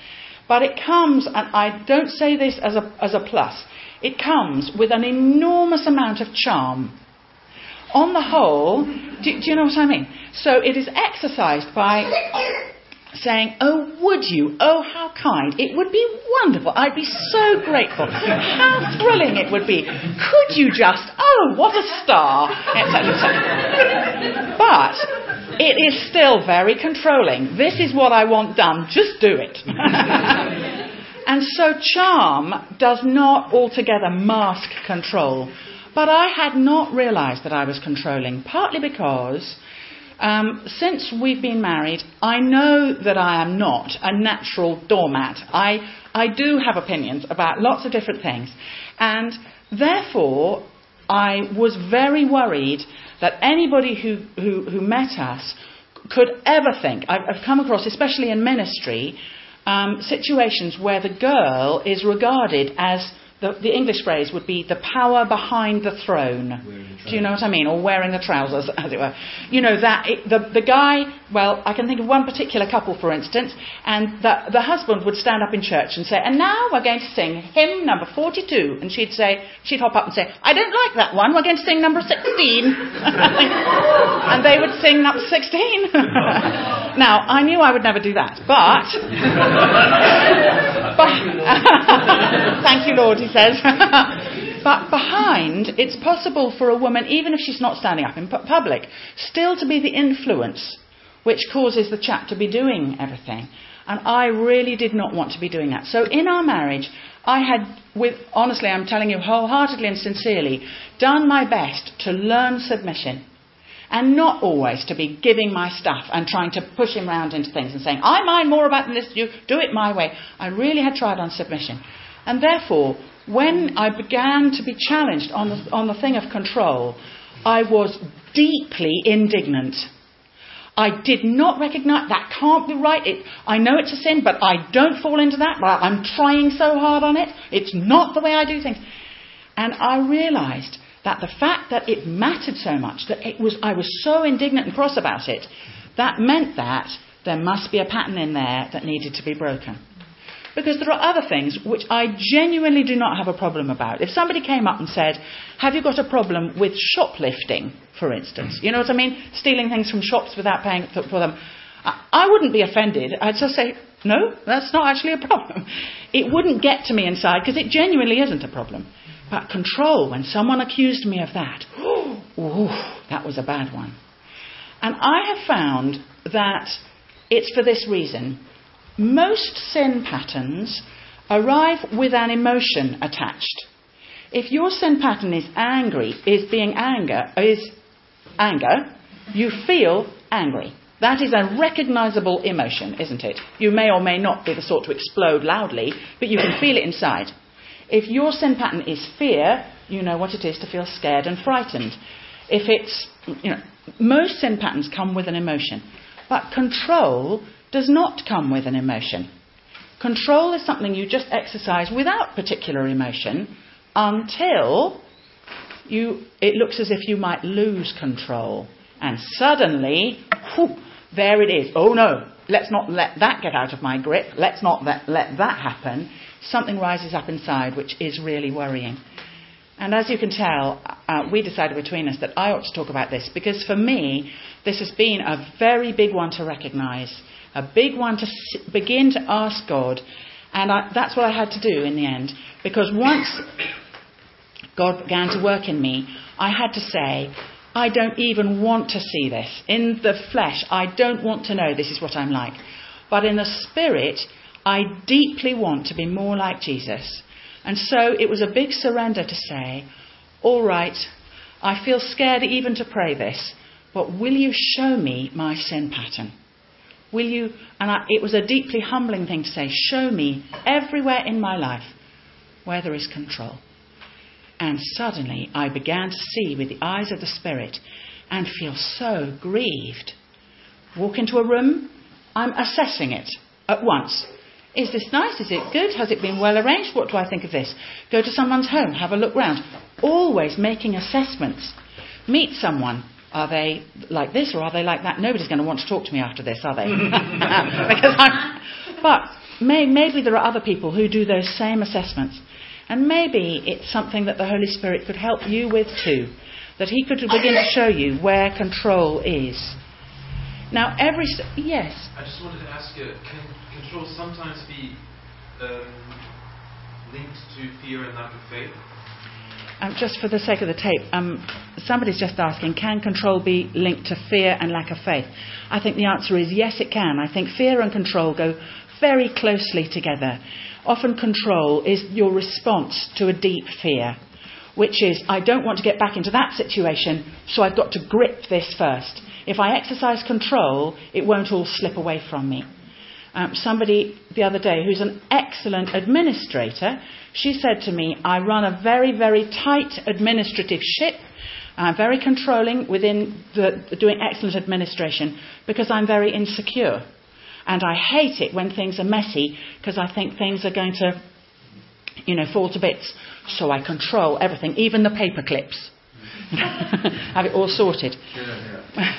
But it comes, and I don't say this as a, as a plus, it comes with an enormous amount of charm. On the whole, do, do you know what I mean? So it is exercised by saying, oh, would you? Oh, how kind. It would be wonderful. I'd be so grateful. How thrilling it would be. Could you just, oh, what a star, et cetera, et cetera. But it is still very controlling. This is what I want done. Just do it. And so charm does not altogether mask control. But I had not realised that I was controlling, partly because um, since we've been married, I know that I am not a natural doormat. I, I do have opinions about lots of different things. And therefore, I was very worried that anybody who, who, who met us could ever think, I've, I've come across, especially in ministry, um, situations where the girl is regarded as, The, the English phrase would be the power behind the throne. Do you know what I mean? Or wearing the trousers, as it were. You know, that it, the, the guy, well, I can think of one particular couple, for instance, and the, the husband would stand up in church and say, and now we're going to sing hymn number forty-two. And she'd say, she'd hop up and say, I don't like that one, we're going to sing number sixteen. And they would sing number sixteen. Now, I knew I would never do that, but... but thank you, Lord, he says. But behind, it's possible for a woman, even if she's not standing up in public, still to be the influence which causes the chap to be doing everything. And I really did not want to be doing that. So in our marriage, I had, with honestly, I'm telling you wholeheartedly and sincerely, done my best to learn submission. And not always to be giving my stuff and trying to push him round into things and saying, I mind more about this than you, do it my way. I really had tried on submission. And therefore, when I began to be challenged on the, on the thing of control, I was deeply indignant. I did not recognise, that can't be right. It, I know it's a sin, but I don't fall into that. I'm trying so hard on it. It's not the way I do things. And I realised that the fact that it mattered so much, that it was, I was so indignant and cross about it, that meant that there must be a pattern in there that needed to be broken. Because there are other things which I genuinely do not have a problem about. If somebody came up and said, have you got a problem with shoplifting, for instance? You know what I mean? Stealing things from shops without paying for them. I wouldn't be offended. I'd just say, no, that's not actually a problem. It wouldn't get to me inside because it genuinely isn't a problem. But control, when someone accused me of that, ooh, that was a bad one. And I have found that it's for this reason. Most sin patterns arrive with an emotion attached. If your sin pattern is angry, is being anger, is anger, you feel angry. That is a recognisable emotion, isn't it? You may or may not be the sort to explode loudly, but you can feel it inside. If your sin pattern is fear, you know what it is to feel scared and frightened. If it's, you know, most sin patterns come with an emotion. But control does not come with an emotion. Control is something you just exercise without particular emotion until you, it looks as if you might lose control. And suddenly, whew, there it is. Oh no, let's not let that get out of my grip. Let's not let, let that happen. Something rises up inside which is really worrying. And as you can tell, uh, we decided between us that I ought to talk about this because for me, this has been a very big one to recognise, a big one to s- begin to ask God. And I, that's what I had to do in the end. Because once God began to work in me, I had to say, I don't even want to see this. In the flesh, I don't want to know this is what I'm like. But in the spirit, I deeply want to be more like Jesus. And so it was a big surrender to say, all right, I feel scared even to pray this, but will you show me my sin pattern? Will you? And I, it was a deeply humbling thing to say, show me everywhere in my life where there is control. And suddenly I began to see with the eyes of the Spirit and feel so grieved. Walk into a room, I'm assessing it at once. Is this nice? Is it good? Has it been well arranged? What do I think of this? Go to someone's home, have a look round. Always making assessments. Meet someone. Are they like this or are they like that? Nobody's going to want to talk to me after this, are they? Because I'm, But may, maybe there are other people who do those same assessments. And maybe it's something that the Holy Spirit could help you with too. That he could begin to show you where control is. Now, every... St- yes? I just wanted to ask you, can control sometimes be um, linked to fear and lack of faith? Um, just for the sake of the tape, um, somebody's just asking, can control be linked to fear and lack of faith? I think the answer is yes, it can. I think fear and control go very closely together. Often control is your response to a deep fear, which is, I don't want to get back into that situation, so I've got to grip this first. If I exercise control, it won't all slip away from me. Um, somebody the other day who's an excellent administrator, she said to me, I run a very, very tight administrative ship. I'm very controlling within the, doing excellent administration because I'm very insecure. And I hate it when things are messy because I think things are going to, you know, fall to bits. So I control everything, even the paper clips. Have it all sorted. Yeah,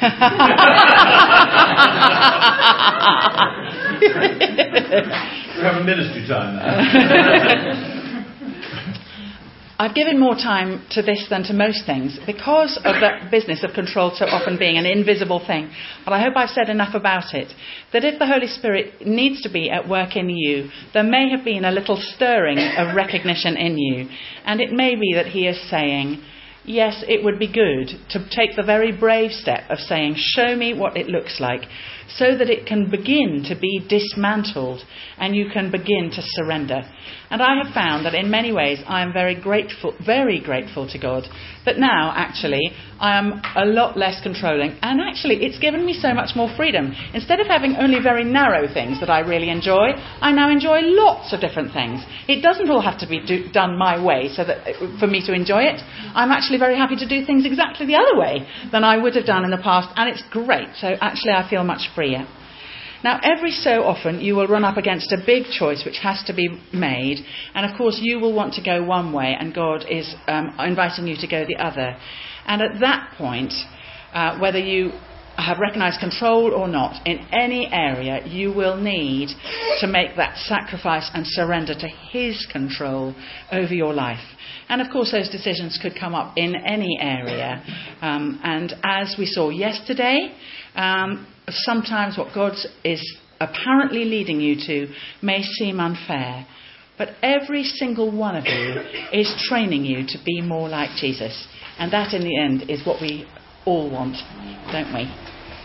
We have a ministry time now. I've given more time to this than to most things because of that business of control so often being an invisible thing. But I hope I've said enough about it, that if the Holy Spirit needs to be at work in you, there may have been a little stirring of recognition in you. And it may be that he is saying, yes, it would be good to take the very brave step of saying, show me what it looks like, so that it can begin to be dismantled and you can begin to surrender. And I have found that in many ways I am very grateful, very grateful to God that now actually I am a lot less controlling, and actually it's given me so much more freedom. Instead of having only very narrow things that I really enjoy, I now enjoy lots of different things. It doesn't all have to be do, done my way so that for me to enjoy it. I'm actually very happy to do things exactly the other way than I would have done in the past, and it's great. So actually I feel much freer. Now, every so often you will run up against a big choice which has to be made, and of course you will want to go one way and God is um, inviting you to go the other. And at that point, uh, whether you have recognised control or not, in any area you will need to make that sacrifice and surrender to his control over your life. And of course those decisions could come up in any area. Um, and as we saw yesterday, um, sometimes what God is apparently leading you to may seem unfair. But every single one of you is training you to be more like Jesus. And that in the end is what we all want, don't we?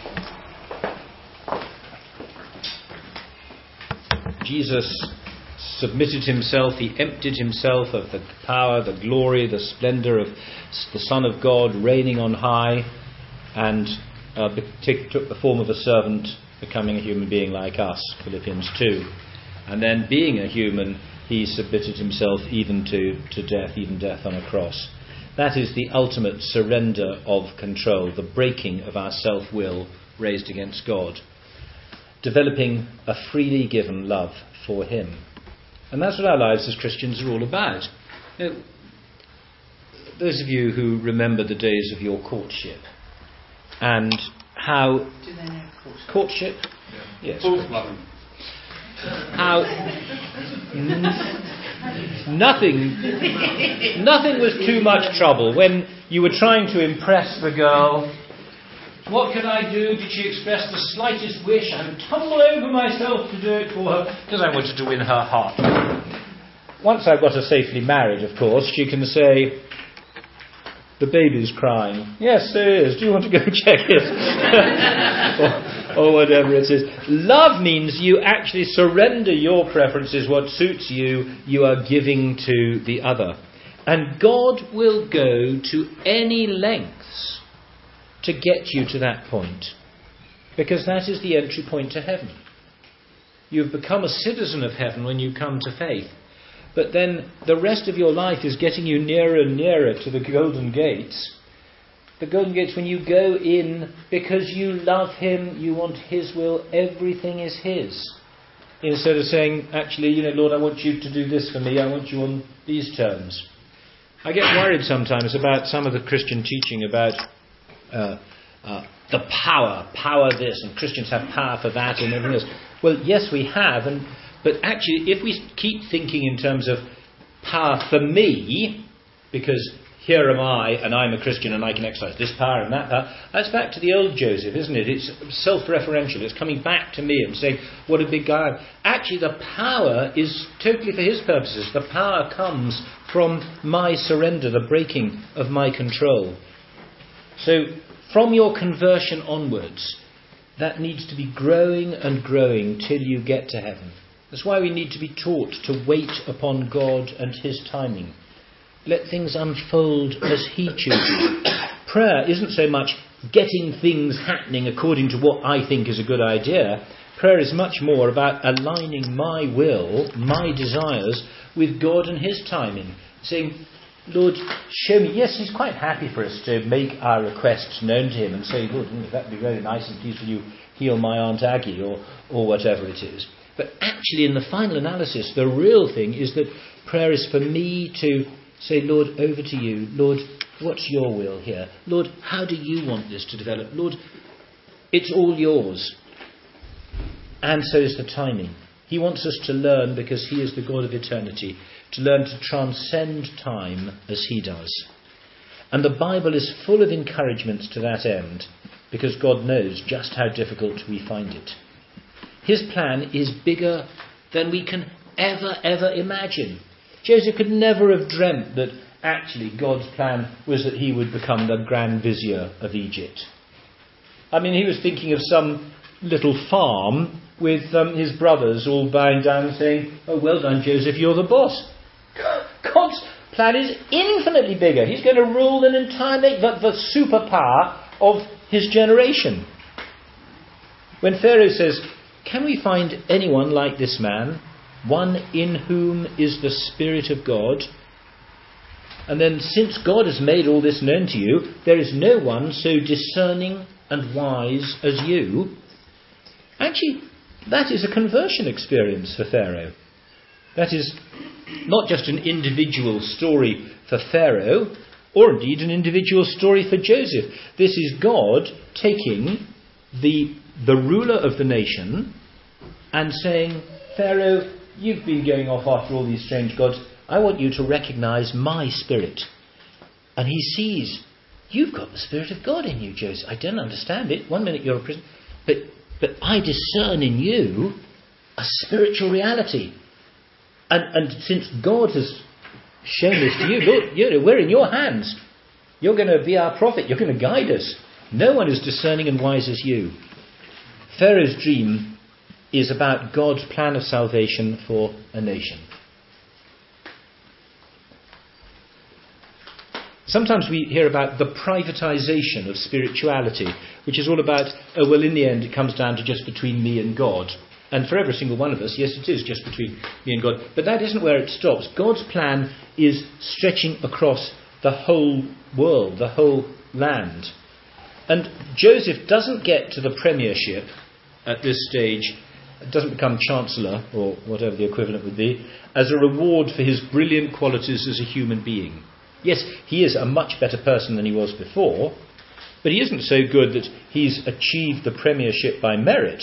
Jesus submitted himself, he emptied himself of the power, the glory, the splendour of the Son of God reigning on high, and uh, took the form of a servant, becoming a human being like us, Philippians two. And then being a human, he submitted himself even to, to death, even death on a cross. That is the ultimate surrender of control, the breaking of our self-will raised against God. Developing a freely given love for him. And that's what our lives as Christians are all about. You know, those of you who remember the days of your courtship and how... Do they know courtship? Courtship? Yeah. Yes. Courtship. How n- nothing, nothing was too much trouble when you were trying to impress the girl. What could I do? Did she express the slightest wish? I would tumble over myself to do it for her because I wanted to win her heart. Once I've got her safely married, of course, she can say, the baby's crying. Yes, it is. Do you want to go check it? or, or whatever it is. Love means you actually surrender your preferences, what suits you, you are giving to the other. And God will go to any lengths to get you to that point, because that is the entry point to heaven. You've become a citizen of heaven when you come to faith, but then the rest of your life is getting you nearer and nearer to the golden gates. The golden gates when you go in because you love him, you want his will, everything is his. Instead of saying, actually, you know, Lord, I want you to do this for me, I want you on these terms. I get worried sometimes about some of the Christian teaching about Uh, uh, the power, power this, and Christians have power for that and everything else. Well, yes, we have, and but actually, if we keep thinking in terms of power for me, because here am I, and I'm a Christian, and I can exercise this power and that power, that's back to the old Joseph, isn't it? It's self-referential. It's coming back to me and saying, what a big guy I am. Actually, the power is totally for his purposes. The power comes from my surrender, the breaking of my control. So, from your conversion onwards, that needs to be growing and growing till you get to heaven. That's why we need to be taught to wait upon God and his timing. Let things unfold as he chooses. Prayer isn't so much getting things happening according to what I think is a good idea. Prayer is much more about aligning my will, my desires, with God and his timing. Saying, Lord, show me. Yes, he's quite happy for us to make our requests known to him and say, Lord, that would be very nice and please will you heal my Aunt Aggie or, or whatever it is. But actually, in the final analysis, the real thing is that prayer is for me to say, Lord, over to you. Lord, what's your will here? Lord, how do you want this to develop? Lord, it's all yours. And so is the timing. He wants us to learn, because he is the God of eternity, to learn to transcend time as he does. And the Bible is full of encouragements to that end, because God knows just how difficult we find it. His plan is bigger than we can ever, ever imagine. Joseph could never have dreamt that actually God's plan was that he would become the Grand Vizier of Egypt. I mean, he was thinking of some little farm with um, his brothers all bowing down and saying, oh, well done, Joseph, you're the boss. God's plan is infinitely bigger. He's going to rule an entire nation, the, the superpower of his generation. When Pharaoh says, can we find anyone like this man, one in whom is the Spirit of God? And then, since God has made all this known to you, there is no one so discerning and wise as you. Actually, that is a conversion experience for Pharaoh. That is not just an individual story for Pharaoh, or indeed an individual story for Joseph. This is God taking the, the ruler of the nation and saying, Pharaoh, you've been going off after all these strange gods. I want you to recognise my spirit. And he sees, you've got the Spirit of God in you, Joseph. I don't understand it. One minute you're a prisoner. But, but I discern in you a spiritual reality. And, and since God has shown this to you, Lord, you know, we're in your hands. You're going to be our prophet. You're going to guide us. No one is discerning and wise as you. Pharaoh's dream is about God's plan of salvation for a nation. Sometimes we hear about the privatization of spirituality, which is all about, oh, well, in the end, it comes down to just between me and God. And for every single one of us, yes, it is just between me and God. But that isn't where it stops. God's plan is stretching across the whole world, the whole land. And Joseph doesn't get to the premiership at this stage, doesn't become chancellor, or whatever the equivalent would be, as a reward for his brilliant qualities as a human being. Yes, he is a much better person than he was before, but he isn't so good that he's achieved the premiership by merit.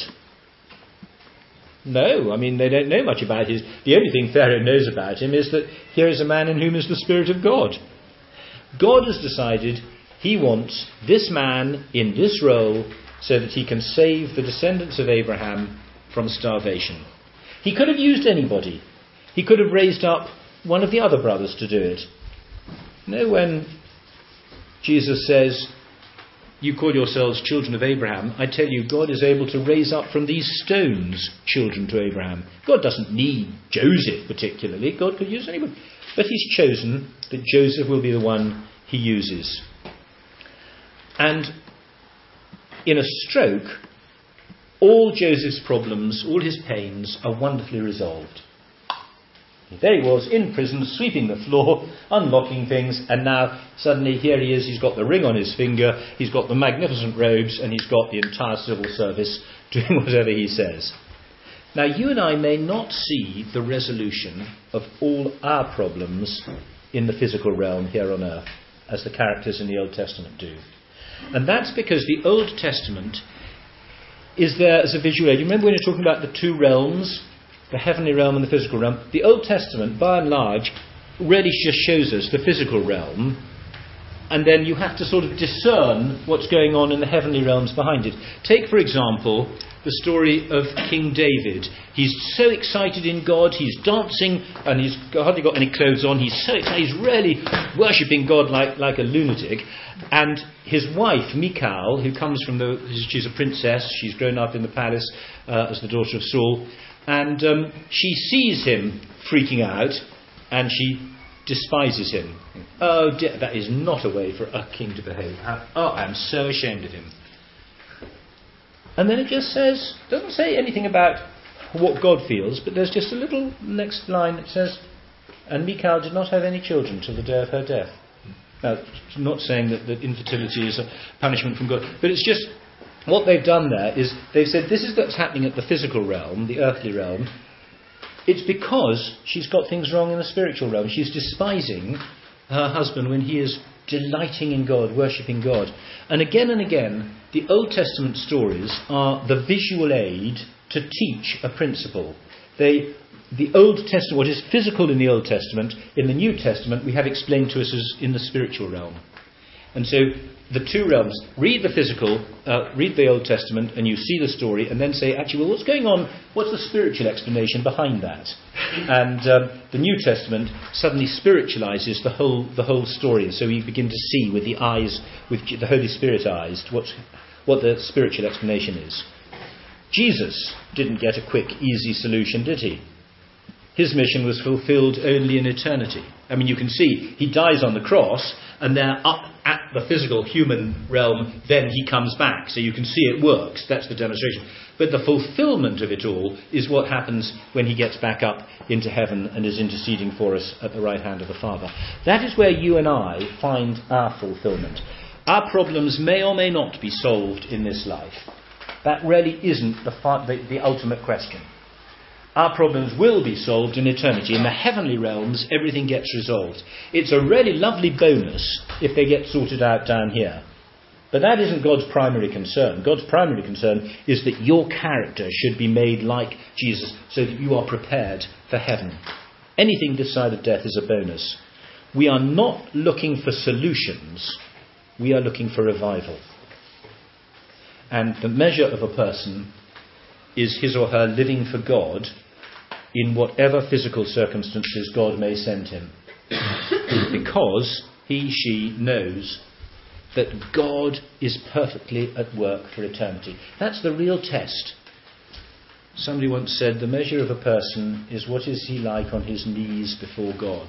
No, I mean, they don't know much about his... The only thing Pharaoh knows about him is that here is a man in whom is the Spirit of God. God has decided he wants this man in this role so that he can save the descendants of Abraham from starvation. He could have used anybody. He could have raised up one of the other brothers to do it. No, when Jesus says, you call yourselves children of Abraham, I tell you, God is able to raise up from these stones children to Abraham. God doesn't need Joseph particularly. God could use anybody. But he's chosen that Joseph will be the one he uses. And in a stroke, all Joseph's problems, all his pains are wonderfully resolved. There he was, in prison, sweeping the floor, unlocking things, and now suddenly here he is, he's got the ring on his finger, he's got the magnificent robes, and he's got the entire civil service doing whatever he says. Now, you and I may not see the resolution of all our problems in the physical realm here on earth, as the characters in the Old Testament do. And that's because the Old Testament is there as a visual aid. You remember when you're talking about the two realms, the heavenly realm and the physical realm? The Old Testament, by and large, really just shows us the physical realm, and then you have to sort of discern what's going on in the heavenly realms behind it. Take, for example, the story of King David. He's so excited in God, he's dancing, and he's hardly got any clothes on. He's so excited, he's really worshipping God like, like a lunatic. And his wife, Michal, who comes from the... she's a princess, she's grown up in the palace uh, as the daughter of Saul, and um, she sees him freaking out, and she despises him. Oh dear, that is not a way for a king to behave. Oh, I am so ashamed of him. And then it just says, doesn't say anything about what God feels, but there's just a little next line that says, and Michal did not have any children till the day of her death. Now, it's not saying that, that infertility is a punishment from God, but it's just, what they've done there is, they've said, this is what's happening at the physical realm, the earthly realm. It's because she's got things wrong in the spiritual realm. She's despising her husband when he is delighting in God, worshipping God. And again and again, the Old Testament stories are the visual aid to teach a principle. They, the Old Testament, what is physical in the Old Testament, in the New Testament, we have explained to us as in the spiritual realm. And so the two realms, read the physical, uh, read the Old Testament, and you see the story, and then say, actually, well, what's going on? What's the spiritual explanation behind that? And um, the New Testament suddenly spiritualizes the whole the whole story. So you begin to see with the eyes, with the Holy Spirit eyes, what's, what the spiritual explanation is. Jesus didn't get a quick, easy solution, did he? His mission was fulfilled only in eternity. I mean, you can see he dies on the cross, and they're up at the physical human realm, then he comes back. So you can see it works. That's the demonstration. But the fulfillment of it all is what happens when he gets back up into heaven and is interceding for us at the right hand of the Father. That is where you and I find our fulfillment. Our problems may or may not be solved in this life. That really isn't the, fa- the, the ultimate question. Our problems will be solved in eternity. In the heavenly realms, everything gets resolved. It's a really lovely bonus if they get sorted out down here. But that isn't God's primary concern. God's primary concern is that your character should be made like Jesus so that you are prepared for heaven. Anything this side of death is a bonus. We are not looking for solutions. We are looking for revival. And the measure of a person is his or her living for God in whatever physical circumstances God may send him. Because he, she knows that God is perfectly at work for eternity. That's the real test. Somebody once said, the measure of a person is what is he like on his knees before God.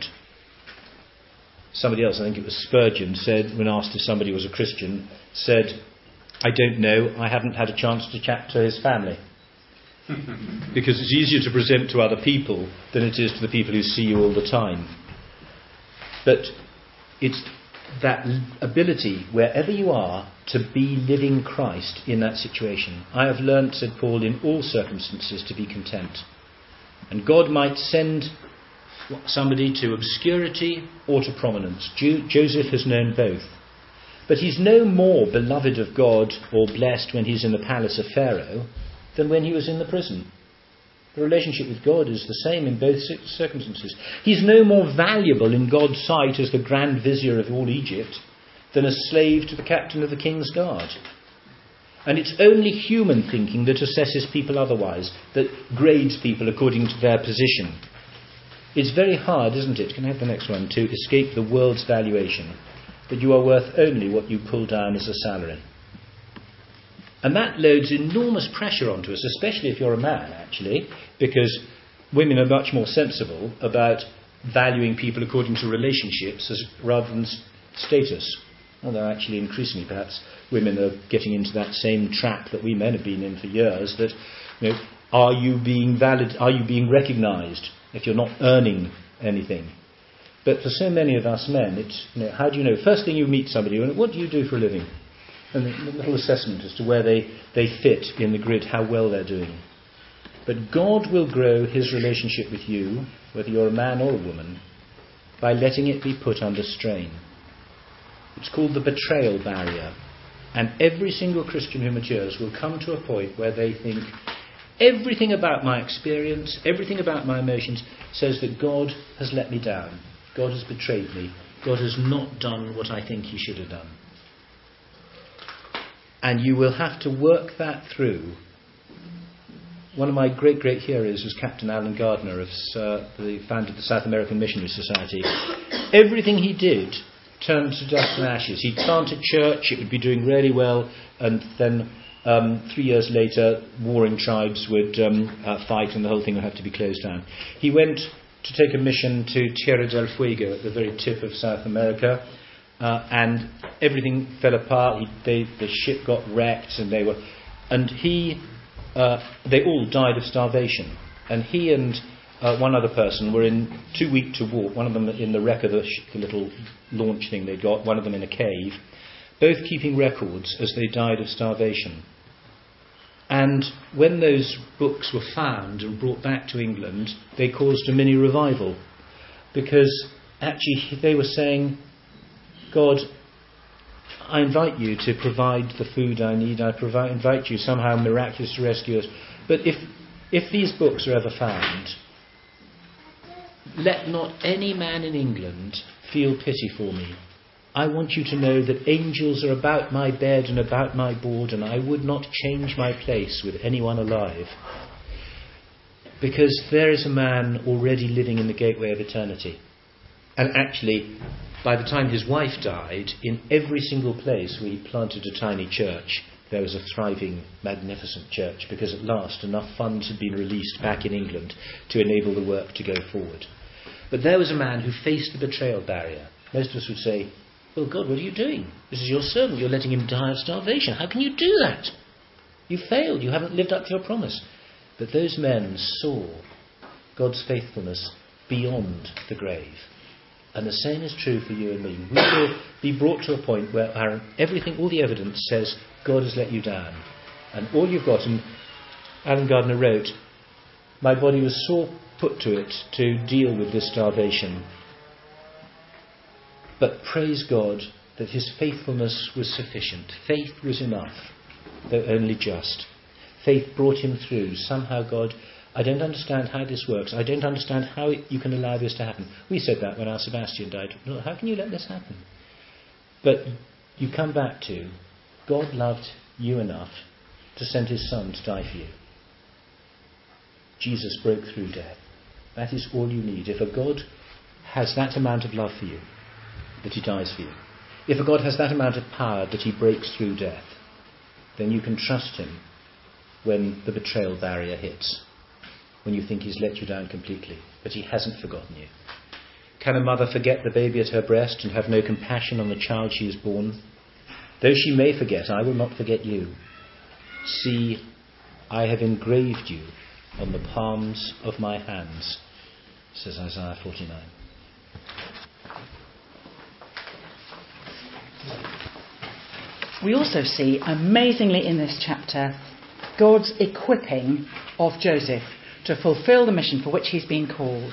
Somebody else, I think it was Spurgeon, said, when asked if somebody was a Christian, said, I don't know, I haven't had a chance to chat to his family. Because it's easier to present to other people than it is to the people who see you all the time. But it's that ability, wherever you are, to be living Christ in that situation. I have learnt, said Paul, in all circumstances to be content. And God might send somebody to obscurity or to prominence. Jo- Joseph has known both. But he's no more beloved of God or blessed when he's in the palace of Pharaoh than when he was in the prison. The relationship with God is the same in both circumstances. He's no more valuable in God's sight as the Grand Vizier of all Egypt than a slave to the captain of the king's guard. And it's only human thinking that assesses people otherwise, that grades people according to their position. It's very hard, isn't it, can I have the next one, to escape the world's valuation, that you are worth only what you pull down as a salary. And that loads enormous pressure onto us, especially if you're a man, actually, because women are much more sensible about valuing people according to relationships as, rather than status. Although actually increasingly perhaps women are getting into that same trap that we men have been in for years, that, you know, are you being valid, are you being recognised if you're not earning anything? But for so many of us men, it's, you know, how do you know? First thing you meet somebody, what do you do for a living? And a little assessment as to where they, they fit in the grid, how well they're doing. But God will grow his relationship with you, whether you're a man or a woman, by letting it be put under strain. It's called the betrayal barrier. And every single Christian who matures will come to a point where they think, everything about my experience, everything about my emotions says that God has let me down. God has betrayed me. God has not done what I think he should have done. And you will have to work that through. One of my great, great heroes was Captain Alan Gardner, of, uh, the founder of the South American Missionary Society. Everything he did turned to dust and ashes. He'd plant a church, it would be doing really well, and then um, three years later, warring tribes would um, uh, fight and the whole thing would have to be closed down. He went to take a mission to Tierra del Fuego at the very tip of South America, uh, and everything fell apart. He, they, the ship got wrecked, and they were, and he, uh, they all died of starvation. And he and uh, one other person were in too weak to walk. One of them in the wreck of the, sh- the little launch thing they got. One of them in a cave, both keeping records as they died of starvation. And when those books were found and brought back to England, they caused a mini revival, because actually they were saying, God, I invite you to provide the food I need. I provide, invite you somehow miraculous to rescue us. But if if these books are ever found, let not any man in England feel pity for me. I want you to know that angels are about my bed and about my board, and I would not change my place with anyone alive. Because there is a man already living in the gateway of eternity. And actually, by the time his wife died, in every single place where he planted a tiny church, there was a thriving, magnificent church, because at last enough funds had been released back in England to enable the work to go forward. But there was a man who faced the betrayal barrier. Most of us would say, well, God, what are you doing? This is your servant. You're letting him die of starvation. How can you do that? You failed. You haven't lived up to your promise. But those men saw God's faithfulness beyond the grave. And the same is true for you and me. We will be brought to a point where our, everything, all the evidence says God has let you down. And all you've got, and Alan Gardner wrote, my body was sore put to it to deal with this starvation. But praise God that his faithfulness was sufficient. Faith was enough, though only just. Faith brought him through. Somehow God, I don't understand how this works. I don't understand how it, you can allow this to happen. We said that when our Sebastian died. No, how can you let this happen? But you come back to, God loved you enough to send his son to die for you. Jesus broke through death. That is all you need. If a God has that amount of love for you, that he dies for you. If a God has that amount of power that he breaks through death, then you can trust him when the betrayal barrier hits, when you think he's let you down completely, but he hasn't forgotten you. Can a mother forget the baby at her breast and have no compassion on the child she has borne? Though she may forget, I will not forget you. See, I have engraved you on the palms of my hands, says Isaiah forty-nine. We also see, amazingly in this chapter, God's equipping of Joseph to fulfill the mission for which he's been called.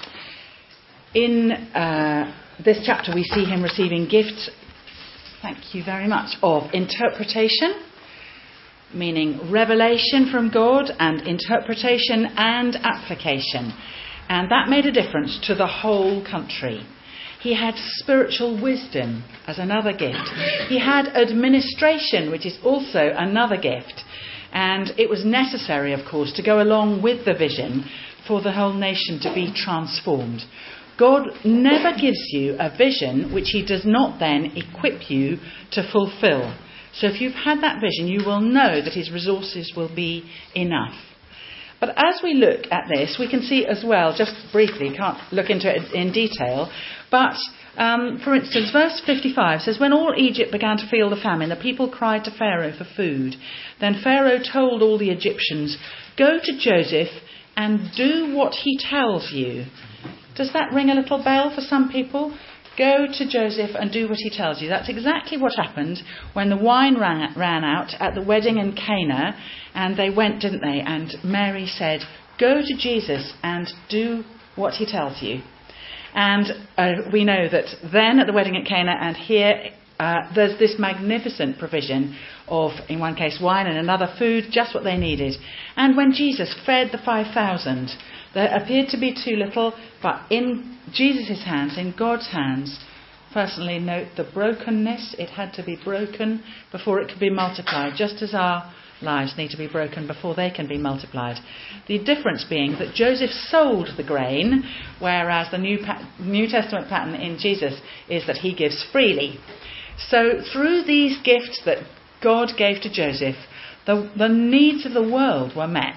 In uh, this chapter we see him receiving gifts, thank you very much, of interpretation, meaning revelation from God, and interpretation and application. And that made a difference to the whole country. He had spiritual wisdom as another gift. He had administration, which is also another gift. And it was necessary, of course, to go along with the vision for the whole nation to be transformed. God never gives you a vision which he does not then equip you to fulfill. So if you've had that vision, you will know that his resources will be enough. But as we look at this, we can see as well, just briefly, can't look into it in detail, but um, for instance, verse fifty-five says, when all Egypt began to feel the famine, the people cried to Pharaoh for food. Then Pharaoh told all the Egyptians, go to Joseph and do what he tells you. Does that ring a little bell for some people? Go to Joseph and do what he tells you. That's exactly what happened when the wine ran, ran out at the wedding in Cana, and they went, didn't they? And Mary said, go to Jesus and do what he tells you. And uh, we know that then at the wedding at Cana and here uh, there's this magnificent provision of, in one case, wine, and another food, just what they needed. And when Jesus fed the five thousand, there appeared to be too little, but in Jesus' hands, in God's hands, personally note the brokenness. It had to be broken before it could be multiplied, just as our lives need to be broken before they can be multiplied. The difference being that Joseph sold the grain, whereas the New, pa- New Testament pattern in Jesus is that he gives freely. So through these gifts that God gave to Joseph, the, the needs of the world were met.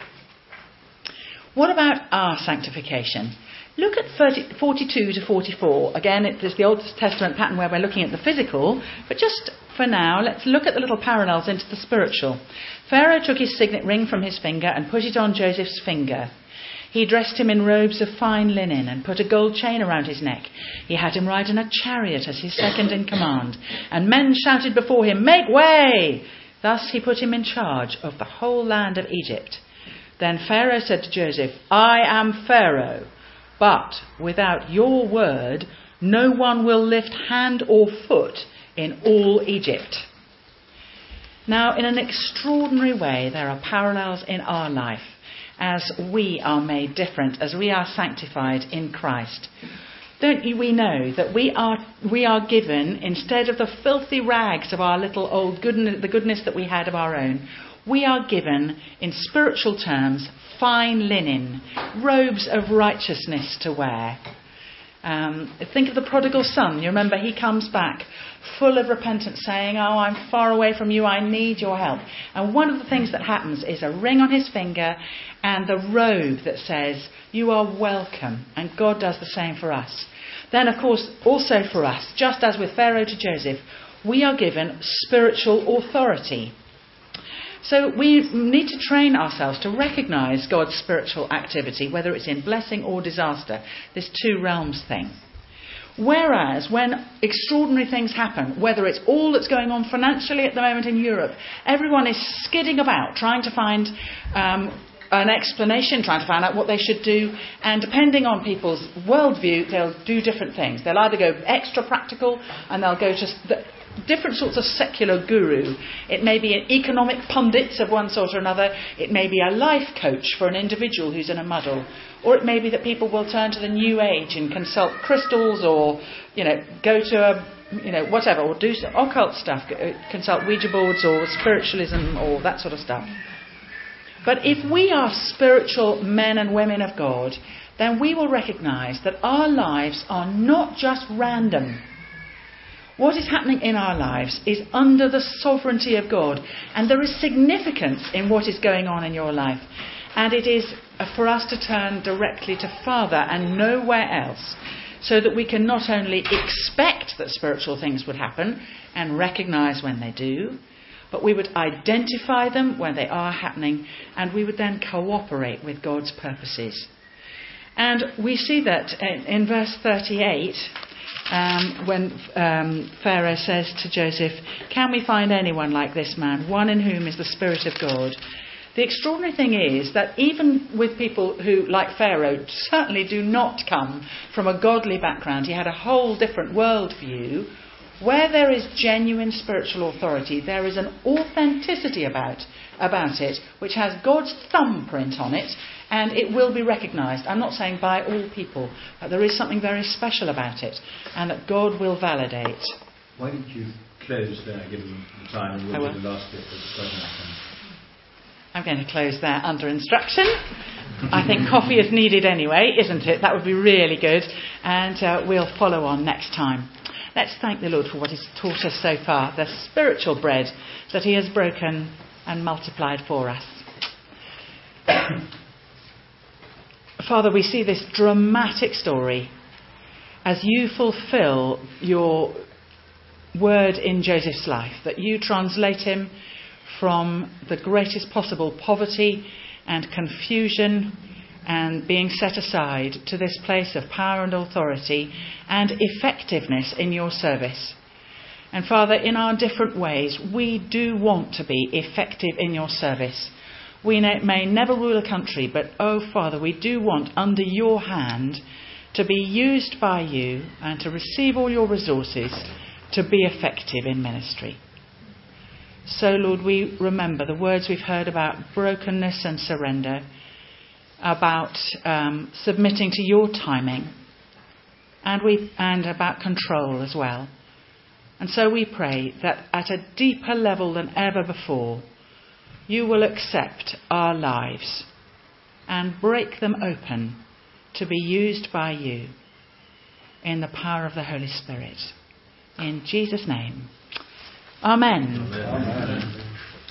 What about our sanctification? Look at thirty, forty-two to forty-four. Again, it's the Old Testament pattern where we're looking at the physical, but just for now, let's look at the little parallels into the spiritual. Pharaoh took his signet ring from his finger and put it on Joseph's finger. He dressed him in robes of fine linen and put a gold chain around his neck. He had him ride in a chariot as his second in command, and men shouted before him, "Make way!" Thus he put him in charge of the whole land of Egypt. Then Pharaoh said to Joseph, "I am Pharaoh, but without your word, no one will lift hand or foot in all Egypt." Now, in an extraordinary way, there are parallels in our life as we are made different, as we are sanctified in Christ. Don't we know that we are we are given, instead of the filthy rags of our little old goodness, the goodness that we had of our own, we are given, in spiritual terms, fine linen, robes of righteousness to wear. Um, think of the prodigal son. You remember he comes back full of repentance, saying, "Oh, I'm far away from you, I need your help." And one of the things that happens is a ring on his finger and the robe that says, "You are welcome." And God does the same for us. Then, of course, also for us, just as with Pharaoh to Joseph, we are given spiritual authority. So we need to train ourselves to recognise God's spiritual activity, whether it's in blessing or disaster, this two realms thing. Whereas when extraordinary things happen, whether it's all that's going on financially at the moment in Europe, everyone is skidding about trying to find um, an explanation, trying to find out what they should do, and depending on people's worldview, they'll do different things. They'll either go extra practical and they'll go to the, different sorts of secular guru. It may be an economic pundit of one sort or another. It may be a life coach for an individual who's in a muddle. Or it may be that people will turn to the New Age and consult crystals, or, you know, go to a, you know, whatever, or do some occult stuff, consult Ouija boards or spiritualism or that sort of stuff. But if we are spiritual men and women of God, then we will recognise that our lives are not just random. What is happening in our lives is under the sovereignty of God, and there is significance in what is going on in your life. And it is for us to turn directly to Father and nowhere else, so that we can not only expect that spiritual things would happen and recognise when they do, but we would identify them when they are happening, and we would then cooperate with God's purposes. And we see that in verse thirty-eight, um, when um, Pharaoh says to Joseph, "Can we find anyone like this man, one in whom is the Spirit of God?" The extraordinary thing is that even with people who, like Pharaoh, certainly do not come from a godly background, he had a whole different worldview. Where there is genuine spiritual authority, there is an authenticity about, about it, which has God's thumbprint on it, and it will be recognised. I'm not saying by all people, but there is something very special about it, and that God will validate. Why don't you close there, given the time, and we'll do the last bit of the question. I'm going to close there under instruction. I think coffee is needed anyway, isn't it? That would be really good, and uh, we'll follow on next time. Let's thank the Lord for what He's taught us so far, the spiritual bread that He has broken and multiplied for us. Father, we see this dramatic story as you fulfill your word in Joseph's life, that you translate him from the greatest possible poverty and confusion and being set aside to this place of power and authority and effectiveness in your service. And Father, in our different ways, we do want to be effective in your service. We may never rule a country, but oh Father, we do want under your hand to be used by you and to receive all your resources to be effective in ministry. So, Lord, we remember the words we've heard about brokenness and surrender, about um, submitting to your timing, and we and about control as well. And so we pray that at a deeper level than ever before, you will accept our lives and break them open to be used by you in the power of the Holy Spirit. In Jesus' name, Amen. Amen.